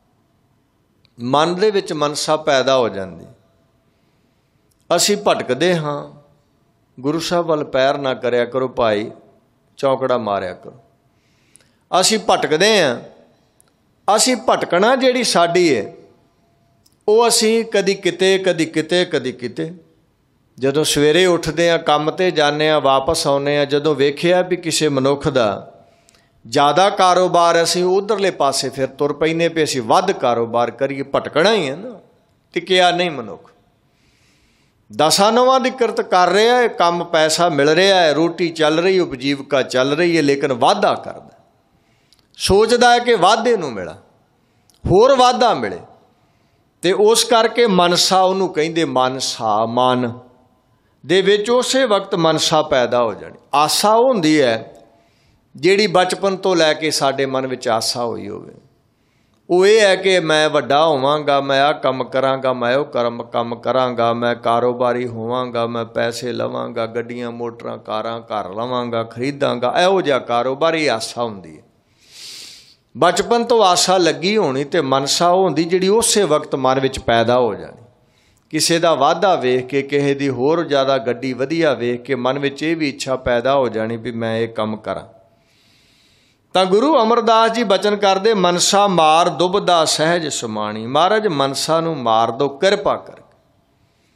Speaker 1: ਮਨ ਦੇ ਵਿੱਚ ਮਨਸਾ ਪੈਦਾ ਹੋ ਜਾਂਦੀ। ਅਸੀਂ ਭਟਕਦੇ ਹਾਂ, ਗੁਰੂ ਸਾਹਿਬ ਵੱਲ ਪੈਰ ਨਾ ਕਰਿਆ ਕਰੋ ਭਾਈ, ਚੌਕੜਾ ਮਾਰਿਆ ਕਰੋ। ਅਸੀਂ ਭਟਕਦੇ ਹਾਂ, ਅਸੀਂ ਭਟਕਣਾ ਜਿਹੜੀ ਸਾਡੀ ਹੈ, ਉਹ ਅਸੀਂ ਕਦੀ ਕਿਤੇ ਕਦੀ ਕਿਤੇ ਕਦੀ ਕਿਤੇ। ਜਦੋਂ ਸਵੇਰੇ ਉੱਠਦੇ ਹਾਂ, ਕੰਮ 'ਤੇ ਜਾਂਦੇ ਹਾਂ, ਵਾਪਸ ਆਉਂਦੇ ਹਾਂ, ਜਦੋਂ ਵੇਖਿਆ ਵੀ ਕਿਸੇ ਮਨੁੱਖ ਦਾ ਜ਼ਿਆਦਾ ਕਾਰੋਬਾਰ, ਅਸੀਂ ਉਧਰਲੇ ਪਾਸੇ ਫਿਰ ਤੁਰ ਪੈਂਦੇ ਪਏ, ਅਸੀਂ ਵੱਧ ਕਾਰੋਬਾਰ ਕਰੀਏ। ਭਟਕਣਾ ਹੀ ਹੈ ਨਾ, ਟਿਕਿਆ ਨਹੀਂ ਮਨੁੱਖ। ਦਸਾਂ ਨੌਵਾਂ ਦੀ ਕਿਰਤ ਕਰ ਰਿਹਾ ਹੈ, ਕੰਮ ਪੈਸਾ ਮਿਲ ਰਿਹਾ ਹੈ, ਰੋਟੀ ਚੱਲ ਰਹੀ, ਉਪਜੀਵਕਾ ਚੱਲ ਰਹੀ ਹੈ, ਲੇਕਿਨ ਵਾਧਾ ਕਰਦਾ, ਸੋਚਦਾ ਹੈ ਕਿ ਵਾਧੇ ਨੂੰ ਮਿਲਾ, ਹੋਰ ਵਾਧਾ ਮਿਲੇ। ਤੇ ਉਸ ਕਰਕੇ ਮਨਸਾ ਉਹਨੂੰ ਕਹਿੰਦੇ, ਮਨਸਾ ਮਨ ਦੇ ਵਿੱਚ ਉਸੇ ਵਕਤ ਮਨਸਾ ਪੈਦਾ ਹੋ ਜਾਣੀ। ਆਸਾ ਉਹ ਹੁੰਦੀ ਹੈ ਜਿਹੜੀ ਬਚਪਨ ਤੋਂ ਲੈ ਕੇ ਸਾਡੇ ਮਨ ਵਿੱਚ ਆਸਾ ਹੋਈ ਹੋਵੇ। ਉਹ ਇਹ ਹੈ ਕਿ ਮੈਂ ਵੱਡਾ ਹੋਵਾਂਗਾ, ਮੈਂ ਆਹ ਕੰਮ ਕਰਾਂਗਾ, ਮੈਂ ਉਹ ਕਰਮ ਕੰਮ ਕਰਾਂਗਾ, ਮੈਂ ਕਾਰੋਬਾਰੀ ਹੋਵਾਂਗਾ, ਮੈਂ ਪੈਸੇ ਲਵਾਂਗਾ, ਗੱਡੀਆਂ ਮੋਟਰਾਂ ਕਾਰਾਂ ਘਰ ਲਵਾਂਗਾ, ਖਰੀਦਾਂਗਾ, ਇਹੋ ਜਿਹਾ ਕਾਰੋਬਾਰੀ ਆਸਾ ਹੁੰਦੀ ਹੈ। ਬਚਪਨ ਤੋਂ ਆਸਾ ਲੱਗੀ ਹੋਣੀ, ਤੇ ਮਨਸਾ ਉਹ ਹੁੰਦੀ ਜਿਹੜੀ ਉਸੇ ਵਕਤ ਮਨ ਵਿੱਚ ਪੈਦਾ ਹੋ ਜਾਣੀ। ਕਿਸੇ ਦਾ ਵਾਧਾ ਵੇਖ ਕੇ, ਕਿਸੇ ਦੀ ਹੋਰ ਜ਼ਿਆਦਾ ਗੱਡੀ ਵਧੀਆ ਵੇਖ ਕੇ ਮਨ ਵਿੱਚ ਇਹ ਵੀ ਇੱਛਾ ਪੈਦਾ ਹੋ ਜਾਣੀ ਵੀ ਮੈਂ ਇਹ ਕੰਮ ਕਰਾਂ। ਤਾਂ ਗੁਰੂ ਅਮਰਦਾਸ ਜੀ ਬਚਨ ਕਰਦੇ, ਮਨਸਾ ਮਾਰ ਦੁਬਦਾ ਸਹਿਜ ਸਮਾਣੀ। ਮਹਾਰਾਜ ਮਨਸਾ ਨੂੰ ਮਾਰ ਦਿਓ ਕਿਰਪਾ ਕਰਕੇ।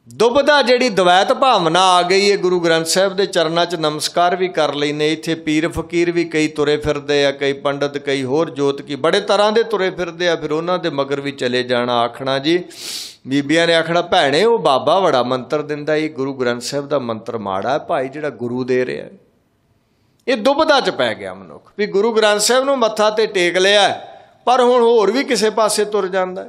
Speaker 1: ਦੁਬਦਾ ਜਿਹੜੀ ਦਵੈਤ ਭਾਵਨਾ ਆ ਗਈ ਹੈ, ਗੁਰੂ ਗ੍ਰੰਥ ਸਾਹਿਬ ਦੇ ਚਰਨਾਂ 'ਚ ਨਮਸਕਾਰ ਵੀ ਕਰ ਲੈਂਦੇ। ਇੱਥੇ ਪੀਰ ਫਕੀਰ ਵੀ ਕਈ ਤੁਰੇ ਫਿਰਦੇ ਆ, ਕਈ ਪੰਡਤ, ਕਈ ਹੋਰ ਜੋਤਕੀ, ਬੜੇ ਤਰ੍ਹਾਂ ਦੇ ਤੁਰੇ ਫਿਰਦੇ ਆ। ਫਿਰ ਉਹਨਾਂ ਦੇ ਮਗਰ ਵੀ ਚਲੇ ਜਾਣਾ, ਆਖਣਾ ਜੀ, ਬੀਬੀਆਂ ਨੇ ਆਖਣਾ, ਭੈਣੇ ਉਹ ਬਾਬਾ ਬੜਾ ਮੰਤਰ ਦਿੰਦਾ, ਇਹ ਗੁਰੂ ਗ੍ਰੰਥ ਸਾਹਿਬ ਦਾ ਮੰਤਰ ਮਾੜਾ ਹੈ ਭਾਈ ਜਿਹੜਾ ਗੁਰੂ ਦੇ ਰਿਹਾ। ਇਹ ਦੁਬਦਾ 'ਚ ਪੈ ਗਿਆ ਮਨੁੱਖ ਵੀ ਗੁਰੂ ਗ੍ਰੰਥ ਸਾਹਿਬ ਨੂੰ ਮੱਥਾ ਤੇ ਟੇਕ ਲਿਆ, ਪਰ ਹੁਣ ਹੋਰ ਵੀ ਕਿਸੇ ਪਾਸੇ ਤੁਰ ਜਾਂਦਾ।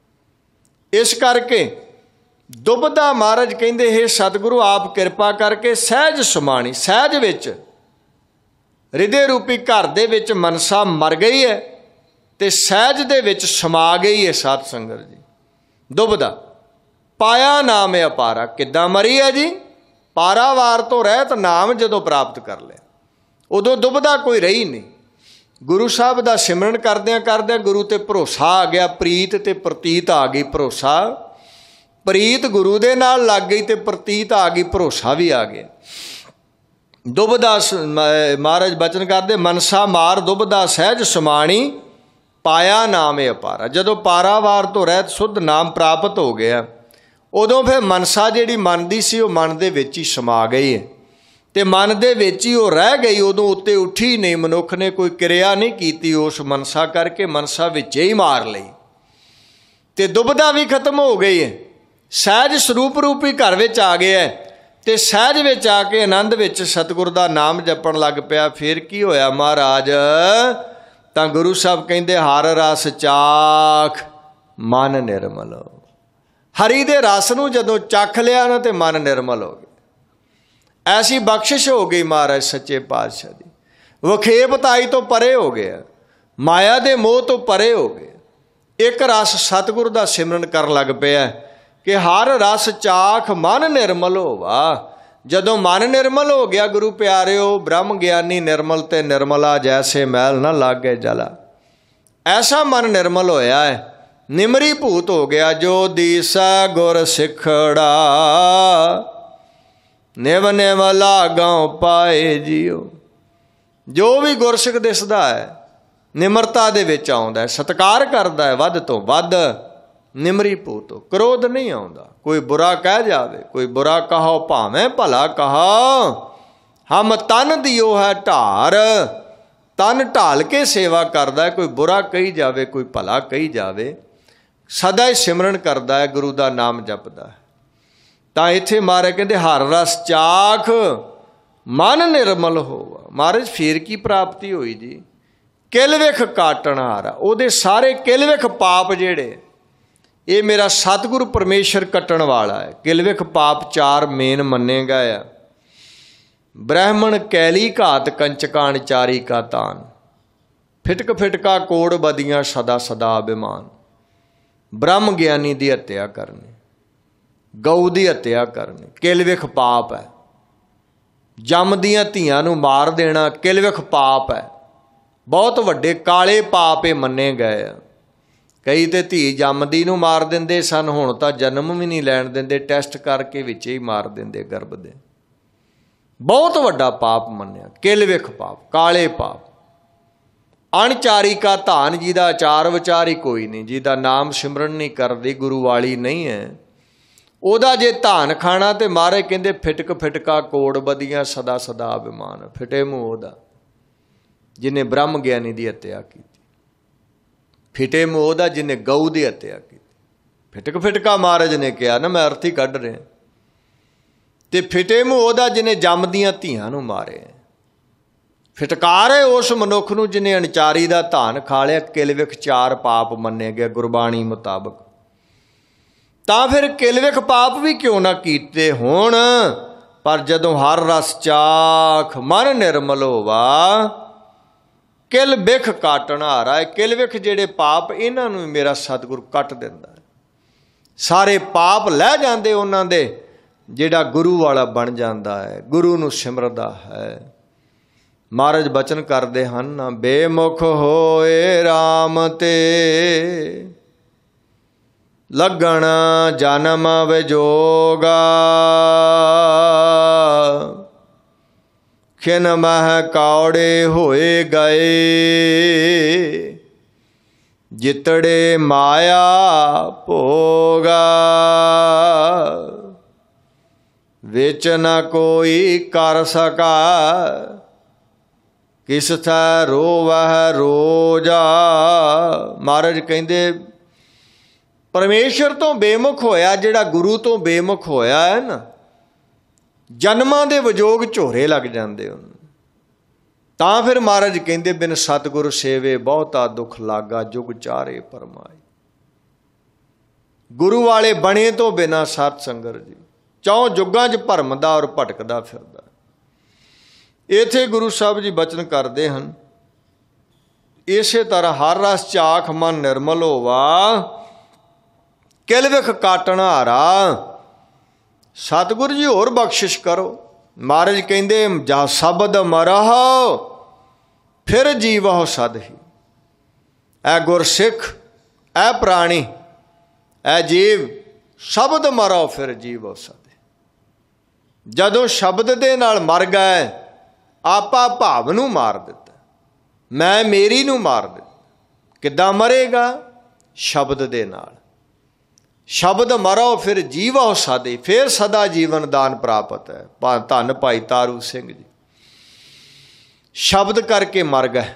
Speaker 1: ਇਸ ਕਰਕੇ ਦੁਬਦਾ ਮਹਾਰਾਜ ਕਹਿੰਦੇ, ਹੇ ਸਤਿਗੁਰੂ ਆਪ ਕਿਰਪਾ ਕਰਕੇ ਸਹਿਜ ਸਮਾਣੀ, ਸਹਿਜ ਵਿੱਚ ਹਿਰਦੇ ਰੂਪੀ ਘਰ ਦੇ ਵਿੱਚ ਮਨਸਾ ਮਰ ਗਈ ਹੈ ਤੇ ਸਹਿਜ ਦੇ ਵਿੱਚ ਸਮਾ ਗਈ ਹੈ ਸਾਧ ਸੰਗਤ ਜੀ। ਦੁਬਦਾ ਪਾਇਆ ਨਾਮ ਹੈ ਅਪਾਰਾ, ਕਿੱਦਾਂ ਮਰੀ ਹੈ ਜੀ? ਪਾਰਾਵਾਰ ਤੋਂ ਰਹਿਤ ਨਾਮ ਜਦੋਂ ਪ੍ਰਾਪਤ ਕਰ ਲਿਆ, ਉਦੋਂ ਦੁਬਦਾ ਕੋਈ ਰਹੀ ਨਹੀਂ। ਗੁਰੂ ਸਾਹਿਬ ਦਾ ਸਿਮਰਨ ਕਰਦਿਆਂ ਕਰਦਿਆਂ ਗੁਰੂ ਤੇ ਭਰੋਸਾ ਆ ਗਿਆ, ਪ੍ਰੀਤ ਤੇ ਪ੍ਰਤੀਤ ਆ ਗਈ। ਭਰੋਸਾ ਪ੍ਰੀਤ ਗੁਰੂ ਦੇ ਨਾਲ ਲੱਗ ਗਈ ਤੇ ਪ੍ਰਤੀਤ ਆ ਗਈ, ਭਰੋਸਾ ਵੀ ਆ ਗਿਆ। ਦੁਬਦਾ ਮਹਾਰਾਜ ਬਚਨ ਕਰਦੇ, ਮਨਸਾ ਮਾਰ ਦੁਬਦਾ ਸਹਿਜ ਸਮਾਣੀ, ਪਾਇਆ ਨਾਮ ਏ ਅਪਾਰਾ। ਜਦੋਂ ਪਾਰਾਵਾਰ ਤੋਂ ਰਹਿਤ ਸੁੱਧ ਨਾਮ ਪ੍ਰਾਪਤ ਹੋ ਗਿਆ, ਉਦੋਂ ਫਿਰ ਮਨਸਾ ਜਿਹੜੀ ਮਨ ਦੀ ਸੀ ਉਹ ਮਨ ਦੇ ਵਿੱਚ ਹੀ ਸਮਾ ਗਈ ਹੈ ਤੇ ਮਨ ਦੇ ਵਿੱਚ ਹੀ ਉਹ ਰਹਿ ਗਈ। ਉਦੋਂ ਉੱਤੇ ਉੱਠੀ ਨਹੀਂ, ਮਨੁੱਖ ਨੇ ਕੋਈ ਕਿਰਿਆ ਨਹੀਂ ਕੀਤੀ ਉਸ ਮਨਸਾ ਕਰਕੇ, ਮਨਸਾ ਵਿੱਚ ਹੀ ਮਾਰ ਲਈ ਤੇ ਦੁਬਦਾ ਵੀ ਖਤਮ ਹੋ ਗਈ ਹੈ। ਸਹਿਜ ਸਰੂਪ ਰੂਪੀ ਘਰ ਵਿੱਚ ਆ ਗਿਆ ਤੇ ਸਹਿਜ ਵਿੱਚ ਆ ਕੇ ਆਨੰਦ ਵਿੱਚ ਸਤਿਗੁਰ ਦਾ ਨਾਮ ਜਪਣ ਲੱਗ ਪਿਆ। ਫਿਰ ਕੀ ਹੋਇਆ ਮਹਾਰਾਜ? ਤਾਂ ਗੁਰੂ ਸਾਹਿਬ ਕਹਿੰਦੇ, ਹਰ ਰਸ ਚਾਖ ਮਨ ਨਿਰਮਲ। ਹਰੀ ਦੇ ਰਸ ਨੂੰ ਜਦੋਂ ਚੱਖ ਲਿਆ ਨਾ ਤੇ ਮਨ ਨਿਰਮਲ ਹੋ ਗਿਆ। ਐਸੀ ਬਖਸ਼ਿਸ਼ ਹੋ ਗਈ ਮਹਾਰਾਜ ਸੱਚੇ ਪਾਤਸ਼ਾਹ ਦੀ। ਵਖੇਬਤਾਈ ਤੋਂ ਪਰੇ ਹੋ ਗਿਆ, ਮਾਇਆ ਦੇ ਮੋਹ ਤੋਂ ਪਰੇ ਹੋ ਗਏ। ਇੱਕ ਰਸ ਸਤਿਗੁਰ ਦਾ ਸਿਮਰਨ ਕਰਨ ਲੱਗ ਪਿਆ ਕਿ ਹਰ ਰਸ ਚਾਖ ਮਨ ਨਿਰਮਲ ਹੋਵਾ। ਜਦੋਂ ਮਨ ਨਿਰਮਲ ਹੋ ਗਿਆ ਗੁਰੂ ਪਿਆਰਿਓ, ਬ੍ਰਹਮ ਗਿਆਨੀ ਨਿਰਮਲ ਤੇ ਨਿਰਮਲਾ ਜੈਸੇ ਮੈਲ ਨਾ ਲਾਗੇ ਜਲਾ। ਐਸਾ ਮਨ ਨਿਰਮਲ ਹੋਇਆ ਹੈ, ਨਿਮਰੀ ਭੂਤ ਹੋ ਗਿਆ। ਜੋ ਦੀਸਾ ਗੁਰ ਸਿਖੜਾ, ਨਿਵ ਨਿਵ ਲਾਗਾਂ ਪਾਏ ਜੀਓ। ਜੋ ਵੀ ਗੁਰਸਿੱਖ ਦਿਸਦਾ ਹੈ ਨਿਮਰਤਾ ਦੇ ਵਿੱਚ ਆਉਂਦਾ ਹੈ, ਸਤਿਕਾਰ ਕਰਦਾ ਹੈ ਵੱਧ ਤੋਂ ਵੱਧ। ਨਿਮਰੀ ਭੂਤ, ਕ੍ਰੋਧ ਨਹੀਂ ਆਉਂਦਾ। ਕੋਈ ਬੁਰਾ ਕਹਿ ਜਾਵੇ, ਕੋਈ ਬੁਰਾ ਕਹੋ ਭਾਵੇਂ ਭਲਾ ਕਹੋ, ਹਮ ਤਨ ਦਿਓ ਹੈ ਢਾਰ। ਤਨ ਢਾਲ ਕੇ ਸੇਵਾ ਕਰਦਾ ਹੈ। ਕੋਈ ਬੁਰਾ ਕਹੀ ਜਾਵੇ, ਕੋਈ ਭਲਾ ਕਹੀ ਜਾਵੇ, ਸਦਾ ਹੀ ਸਿਮਰਨ ਕਰਦਾ ਹੈ, ਗੁਰੂ ਦਾ ਨਾਮ ਜਪਦਾ ਹੈ। ਤਾਂ ਇੱਥੇ ਮਹਾਰਾਜ ਕਹਿੰਦੇ, ਹਰ ਰਸ ਚਾਖ ਮਨ ਨਿਰਮਲ ਹੋਵਾ। ਮਹਾਰਾਜ ਫਿਰ ਕੀ ਪ੍ਰਾਪਤੀ ਹੋਈ ਜੀ? ਕਿਲ ਵਿਖ ਕਾਟਣ ਹਾਰਾ। ਉਹਦੇ ਸਾਰੇ ਕਿਲ ਵਿਖ ਪਾਪ ਜਿਹੜੇ, ਇਹ ਮੇਰਾ ਸਤਿਗੁਰੂ ਪਰਮੇਸ਼ਰ ਕੱਟਣ ਵਾਲਾ ਹੈ। ਕਿਲ ਵਿਖ ਪਾਪ ਚਾਰ ਮੇਨ ਮੰਨੇ ਗਏ ਆ। ਬ੍ਰਾਹਮਣ ਕੈਲੀ ਘਾਤ ਕੰਚਕਾਣ ਚਾਰੀ ਕਾ ਤਾਨ, ਫਿਟਕ ਫਿਟਕਾ ਕੋੜ ਬਦੀਆਂ ਸਦਾ ਸਦਾ ਅਭਿਮਾਨ। ਬ੍ਰਹਮ ਗਿਆਨੀ ਦੀ ਹੱਤਿਆ ਕਰਨੀ, ਗਊ ਦੀ ਹੱਤਿਆ ਕਰਨੀ, ਕਿਲ ਵਿਖ ਪਾਪ ਹੈ। ਜੰਮ ਦੀਆਂ ਧੀਆਂ ਨੂੰ ਮਾਰ ਦੇਣਾ ਕਿਲ ਵਿਖ ਪਾਪ ਹੈ। ਬਹੁਤ ਵੱਡੇ ਕਾਲੇ ਪਾਪ ਇਹ ਮੰਨੇ ਗਏ ਆ। ਕਈ ਤੇ ਧੀ ਜੰਮਦੀ ਨੂੰ ਮਾਰ ਦਿੰਦੇ ਸਨ, ਹੁਣ ਤਾਂ ਜਨਮ ਵੀ ਨਹੀਂ ਲੈਣ ਦਿੰਦੇ, ਟੈਸਟ ਕਰਕੇ ਵਿੱਚ ਹੀ ਮਾਰ ਦਿੰਦੇ ਗਰਭ ਦੇ। ਬਹੁਤ ਵੱਡਾ ਪਾਪ ਮੰਨਿਆ ਕਿਲ ਵਿਖ ਪਾਪ, ਕਾਲੇ ਪਾਪ। ਅਣਚਾਰੀ ਕਾ ਧਾਨ, ਜਿਹਦਾ ਆਚਾਰ ਵਿਚਾਰ ਹੀ ਕੋਈ ਨਹੀਂ, ਜਿਹਦਾ ਨਾਮ ਸਿਮਰਨ ਨਹੀਂ ਕਰਦੀ, ਗੁਰੂ ਵਾਲੀ ਨਹੀਂ ਹੈ, ਉਹਦਾ ਜੇ ਧਾਨ ਖਾਣਾ ਤੇ ਮਹਾਰਾਜ ਕਹਿੰਦੇ ਫਿਟਕ ਫਿਟਕਾ ਕੋੜ ਬਦੀਆਂ ਸਦਾ ਸਦਾ ਅਭਿਮਾਨ। ਫਿਟੇ ਮੂੰਹ ਉਹਦਾ ਜਿਹਨੇ ਬ੍ਰਹਮ ਗਿਆਨੀ ਦੀ ਹੱਤਿਆ ਕੀਤੀ, ਫਿਟੇ ਮੂੰਹ ਉਹਦਾ ਜਿਹਨੇ ਗਊ ਦੀ ਹੱਤਿਆ ਕੀਤੀ। ਫਿਟਕ ਫਿਟਕਾ ਮਹਾਰਾਜ ਨੇ ਕਿਹਾ ਨਾ, ਮੈਂ ਅਰਥ ਹੀ ਕੱਢ ਰਿਹਾ। ਤੇ ਫਿਟੇ ਮੂੰਹ ਉਹਦਾ ਜਿਹਨੇ ਜੰਮਦੀਆਂ ਧੀਆਂ ਨੂੰ ਮਾਰਿਆ। ਫਿਟਕਾਰ ਹੈ ਉਸ ਮਨੁੱਖ ਨੂੰ ਜਿਹਨੇ ਅਣਚਾਰੀ ਦਾ ਧਾਨ ਖਾ ਲਿਆ। ਕਿਲ ਵਿਖ ਚਾਰ ਪਾਪ ਮੰਨੇ ਗਏ ਗੁਰਬਾਣੀ ਮੁਤਾਬਕ। ਤਾਂ ਫਿਰ ਕਿਲ ਵਿਖ ਪਾਪ ਵੀ ਕਿਉਂ ਨਾ ਕੀਤੇ ਹੋਣ, ਪਰ ਜਦੋਂ ਹਰ ਰਸ ਚਾਖ ਮਨ ਨਿਰਮਲ ਹੋਵਾ। ਕਿਲ ਵਿਖ ਕਾਟਣ ਹਾਰਾ ਹੈ। ਕਿਲ ਵਿਖ ਜਿਹੜੇ ਪਾਪ, ਇਹਨਾਂ ਨੂੰ ਮੇਰਾ ਸਤਿਗੁਰੂ ਕੱਟ ਦਿੰਦਾ। ਸਾਰੇ ਪਾਪ ਲੈ ਜਾਂਦੇ ਉਹਨਾਂ ਦੇ, ਜਿਹੜਾ ਗੁਰੂ ਵਾਲਾ ਬਣ ਜਾਂਦਾ ਹੈ, ਗੁਰੂ ਨੂੰ ਸਿਮਰਦਾ ਹੈ। ਮਹਾਰਾਜ ਬਚਨ ਕਰਦੇ ਹਨ, ਬੇਮੁਖ ਹੋਏ ਰਾਮ ਤੇ ਲੱਗਣ ਜਨਮ ਵਿਜੋਗਾ। ਖਿਨ ਮਹਿ ਕੌੜੇ ਹੋਏ ਗਏ, ਜਿਤੜੇ ਮਾਇਆ ਭੋਗਾ। विच न कोई कर सका, किस थै रोवह रोजा। महाराज कहते परमेश्वर तो बेमुख होया, जिहड़ा गुरु तो बेमुख होया है ना, जन्मां दे विजोग झोरे लग जाते उन्हें। तां फिर महाराज कहते बिन सतगुर सेवे बहुता दुख लागा, जुग चारे परमाए। गुरु वाले बने तो बिना सत संगत जी चौं जुगां च भरमदा और भटकदा फिरदा। इत्थे गुरु साहब जी बचन करते हैं, इसे तरह हर रस चाख मन निर्मल होवा, किल विख काटन हारा। सतगुरु जी होर बख्शिश करो। महाराज कहते जा शब्द मरह फिर जीवह सद ही। ऐ गुरसिख ऐ प्राणी ऐ जीव, शब्द मरो फिर जीवो सद। जदों शब्द दे नाल मर गए, आपा भाव नूं मार दिता, मैं मेरी नूं मार दिता। किद्दां मरेगा? शब्द दे नाल। शब्द मरो फिर जीवो सद, फिर सदा जीवन दान प्राप्त है। धन भाई तारू सिंह जी शब्द करके मर गए।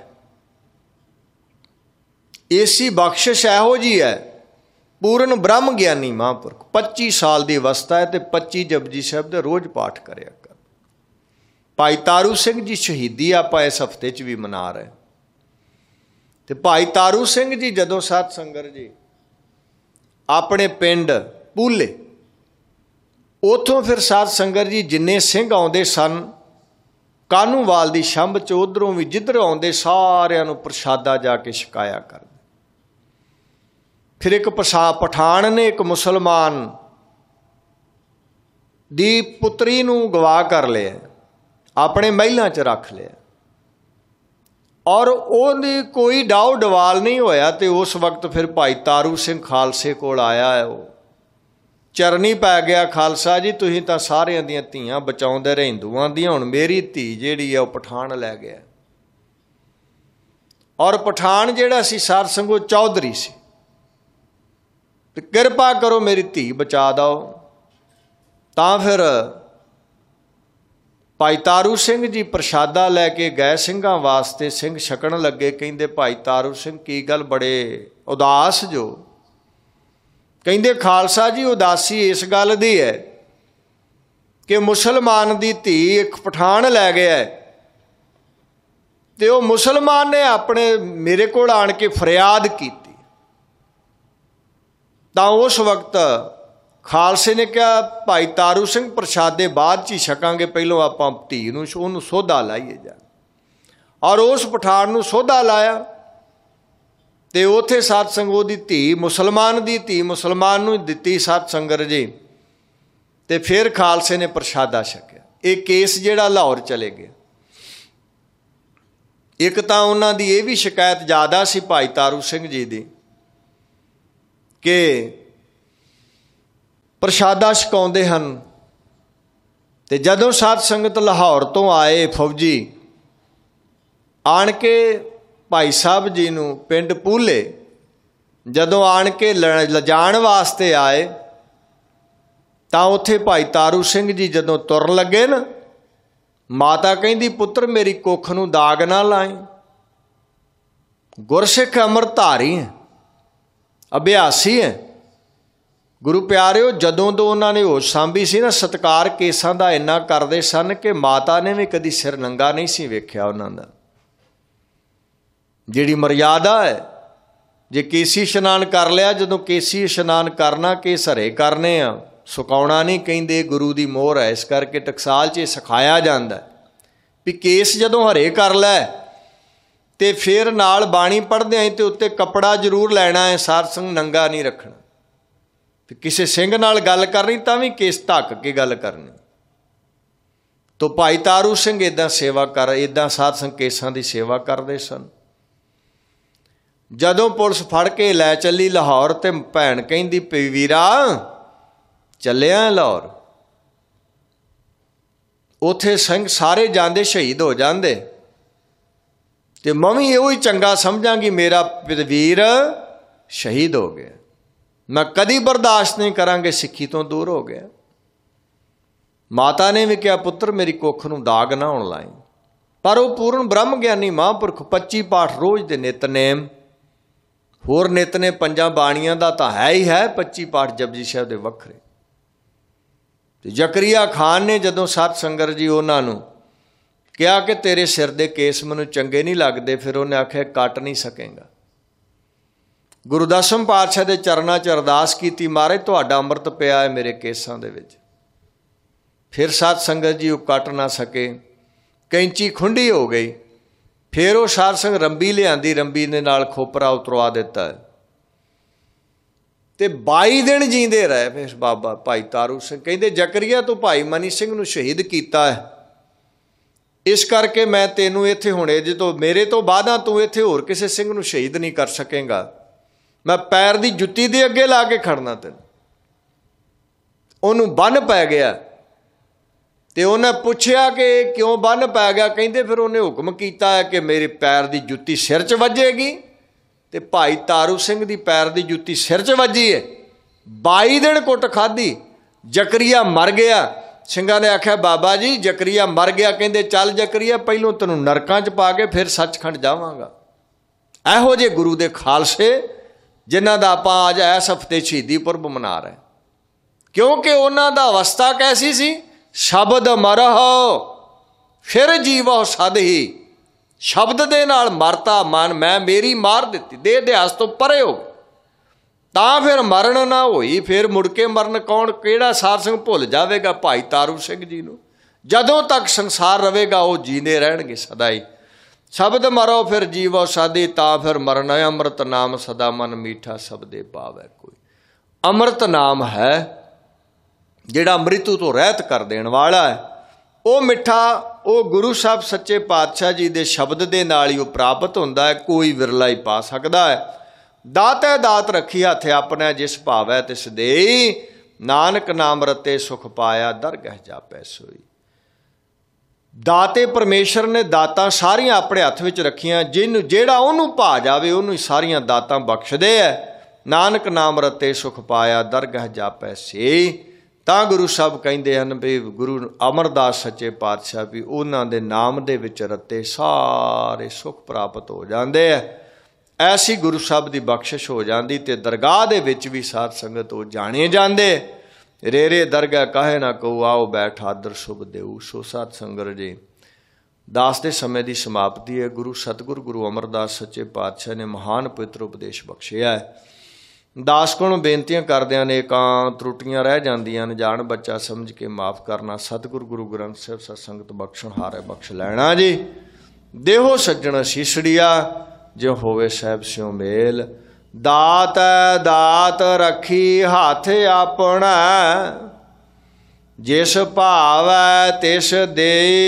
Speaker 1: ऐसी बख्शिश इहो जी है। पूर्ण ब्रह्म ज्ञानी महापुरख पच्ची साल की अवस्था है, तो पच्ची जपजी साहब का रोज़ पाठ करिया कर। भाई तारू सिंह जी शहीदी आप इस हफ्ते च भी मना रहे। तो भाई तारू सिंह जी जदों सत संगत जी अपने पिंड पूले, उतों फिर सत संगत जी जिन्ने सिंह आउंदे सन कानूवाल की छंभ च, उधरों भी जिधर आउंदे सारिਆਂ ਨੂੰ प्रसादा जाके छकाया कर। फिर एक पछा पठान ने एक मुसलमान दी पुत्री नूं गवा कर लिया, अपने महलों च रख लिया, और उहदी कोई डाव डवाल नहीं होया। तो उस वक्त फिर भाई तारू सिंह खालसे कोल आया है, वो चरनी पै गया, खालसा जी तुसीं तां सारियां दियां धीआं बचाउंदे रहे हिंदुआं दियां, हुण मेरी धी जिहड़ी है वो पठान लै गया। और पठान जिहड़ा सी सार संगो चौधरी सी, ते किरपा करो मेरी धी बचा दो। तां फिर भाई तारू सिंह जी प्रसादा लैके गए सिंघां वास्ते। सिंह छकण लगे, कहिंदे भाई तारू सिंह की गल बड़े उदास जो? कहिंदे खालसा जी उदासी इस गल दी है कि मुसलमान दी धी एक पठान लै गया है, ते वो मुसलमान ने अपने मेरे कोल आण के फरियाद की। तां उस वक्त खालसे ने कहा भाई तारू सिंह प्रसादे बाद च ही छकांगे, पहलों आपां धी नूं ओहनूं सोधा लाइए जा। और उस पठान नूं सोधा लाया, ते उत्थे सत संग ओहदी धी मुसलमान दी धी मुसलमान नूं दित्ती सत संगत जी। ते फिर खालसे ने प्रसादा छकिया। ये केस जिहड़ा लाहौर चले गया। एक तां उन्हां दी ये भी शिकायत ज़्यादा सी भाई तारू सिंह जी दी कि प्रसादा छकाउंदे हन, ते जदों सत संगत लाहौर तो आए फौजी आण के भाई साहब जी नूं पिंड पूले जदों आण के लिजाण वास्ते आए, तां उत्थे भाई तारू सिंह जी जदों तुरन लगे ना, माता कहिंदी पुत्र मेरी कुख नूं दाग ना लाईं, गुरसिख अमरधारी है, अभ्यासी है। गुरु प्यारिओ जदों तो उन्होंने होश सांभी सी ना, सत्कार केसां दा इन्ना करदे सन कि माता ने भी कदी सिर नंगा नहीं सी वेख्या उन्हां दा। जिहड़ी मर्यादा है, जे केसी इशनान कर लिया, जदों केसी इशनान करना केस हरे करने आ, सुकाउणा नहीं कहिंदे, गुरु दी मोहर है। इस करके टकसाल च सिखाया जाता है भी केस जदों हरे कर लै ते फिर नाल बाणी पढ़दे आए ते उत्ते कपड़ा जरूर लैना है, सार संग नंगा नहीं रखना। फिर किसी सिंह नाल गल करनी तां भी केस ढक के गल करनी। तो भाई तारू सिंह इदां सेवा कर इदां साध संग केसां दी सेवा करदे सन। जदों पुलिस फड़ के लै चली लाहौर, ते भैन कहिंदी पई वीरा चलिया लाहौर, उथे सिंह सारे जांदे शहीद हो जांदे, ते मैं भी इहो ही चंगा समझांगी मेरा वीर शहीद हो गया। मैं कदी बर्दाश्त नहीं करांगे सिक्खी तो दूर हो गया। माता ने भी कहा पुत्र मेरी कुख नूं दाग ना होण लाई। पर वो पूर्ण ब्रह्म ज्ञानी महापुरख पच्ची पाठ रोज़ दे नितनेम, होर नितने पंजां बाणियां दा तां है ही है, पच्ची पाठ जपजी साहिब दे वखरे। ते जकरिया खान ने जदों सत संगत जी उन्हां नूं कहा कि तेरे सिर दे केस मैनूं चंगे नहीं लगदे, फिर उन्हें आख्या कट नहीं सकेगा। गुरु दसम पातशाह दे चरनां च अरदास कीती, महाराज तुहाडा अंमृत पिया है मेरे केसां दे विच। फिर सत संगत जी वो कट ना सके, कैंची खुंडी हो गई। फिर वो साध संग रंबी लियांदी, रंबी दे नाल खोपरा उतरवा दिता है ते बाई दिन जींदे रहे। फिर बाबा भाई तारू सिंह कहंदे जकरिया तू भाई मनी सिंह नूं शहीद कीता है, इस करके मैं तेनू इत्थे हुणे जे तो मेरे तो बादा तू इत्थे होर किसी सिंह नूं शहीद नहीं कर सकेगा। मैं पैर दी जुत्ती दे अगे ला के खड़ना तेन। उन्होंने बन पै गया ते उन्हें पूछया कि क्यों बन पै गया। कहते फिर उन्हें हुक्म किया है कि मेरे पैर की जुत्ती सिर च वजेगी। ते भाई तारू सिंह की पैर की जुत्ती सिर च वजी है। बाई दिन कुट खाधी, जकरिया मर गया। सिंघां ने आख्या बाबा जी जकरिया मर गया। कहते चल जकरिया पहलों तेनों नरकां च पा के फिर सचखंड जावांगा। इहो जे गुरु दे खालसे जिन्हां दा आपां अज इस हफ्ते शहीदी पुरब मना रहे, क्योंकि उन्हां दा अवस्था कैसी सी, शब्द मरहो फिर जीवो सद ही। शब्द दे नाल मरता मन मैं मेरी मार दिती, देह देहास तो परे हो तां फिर मरण ना होई। फिर मुड़ के मरण कौन, किहड़ा साध संग भुल जावेगा भाई तारू सिंह जी नूं। जदों तक संसार रहेगा वो जींदे रहणगे सदा ही। शब्द मरो फिर जीवो सदी, तां फिर मरण अमृत नाम सदा मन मीठा सबदे पावै कोई। अमृत नाम है जिहड़ा मृत्यु तो रहत कर देण वाला है। वो मिठा वो गुरु साहब सच्चे पातशाह जी दे शब्द दे नाल ही प्राप्त हुंदा है, कोई विरला ही पा सकदा है। दात है दात रखी हथ अपने, जिस भावै तिस देई, नानक नाम रते सुख पाया दरगह जापै सोई। दाते परमेश्वर ने दातां सारियां अपने हथ विच रखियां, जिन्नू जेड़ा उहनूं भा जावे उहनूं सारियां दातां बख्शदे है। नानक नाम रते सुख पाया दरगह जापै सेई। ਤਾਂ गुरु साहब ਕਹਿੰਦੇ ਹਨ ਵੀ गुरु अमरदास सच्चे पातशाह भी उन्हां दे नाम दे विच रते सारे सुख प्राप्त हो जाते हैं। ऐसी गुरु साहब की बख्शिश हो जाती तो दरगाह दे विच भी साध संगत हो जाने जाते। रे रे दरगाह कहे ना कहो आओ बैठ आदर शुभ देऊ। सो साध संगत जी दास के समय की समाप्ति है। गुरु सतगुरु गुरु अमरदास सच्चे पातशाह ने महान पवित्र उपदेश बख्शिया है। दास को बेनतियां करदियां ने ਕਾਂ त्रुटियां रह जांदियां ने, जान बच्चा समझ के माफ़ करना। सतगुरु गुरु ग्रंथ साहिब सत्संगत बख्शण हारे बख्श लैना जी। देहो सज्जण शीसड़िया जो होवे साहिब स्यों मेल। दात दात रखी हाथ अपना, जिस भावै तिस दे।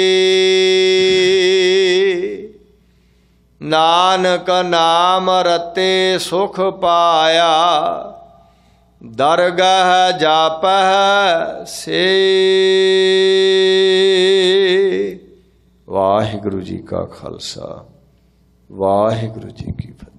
Speaker 1: नानक नाम रते सुख पाया दरगह जापह से। वाहिगुरु जी का खालसा वाहिगुरु जी की फतेह।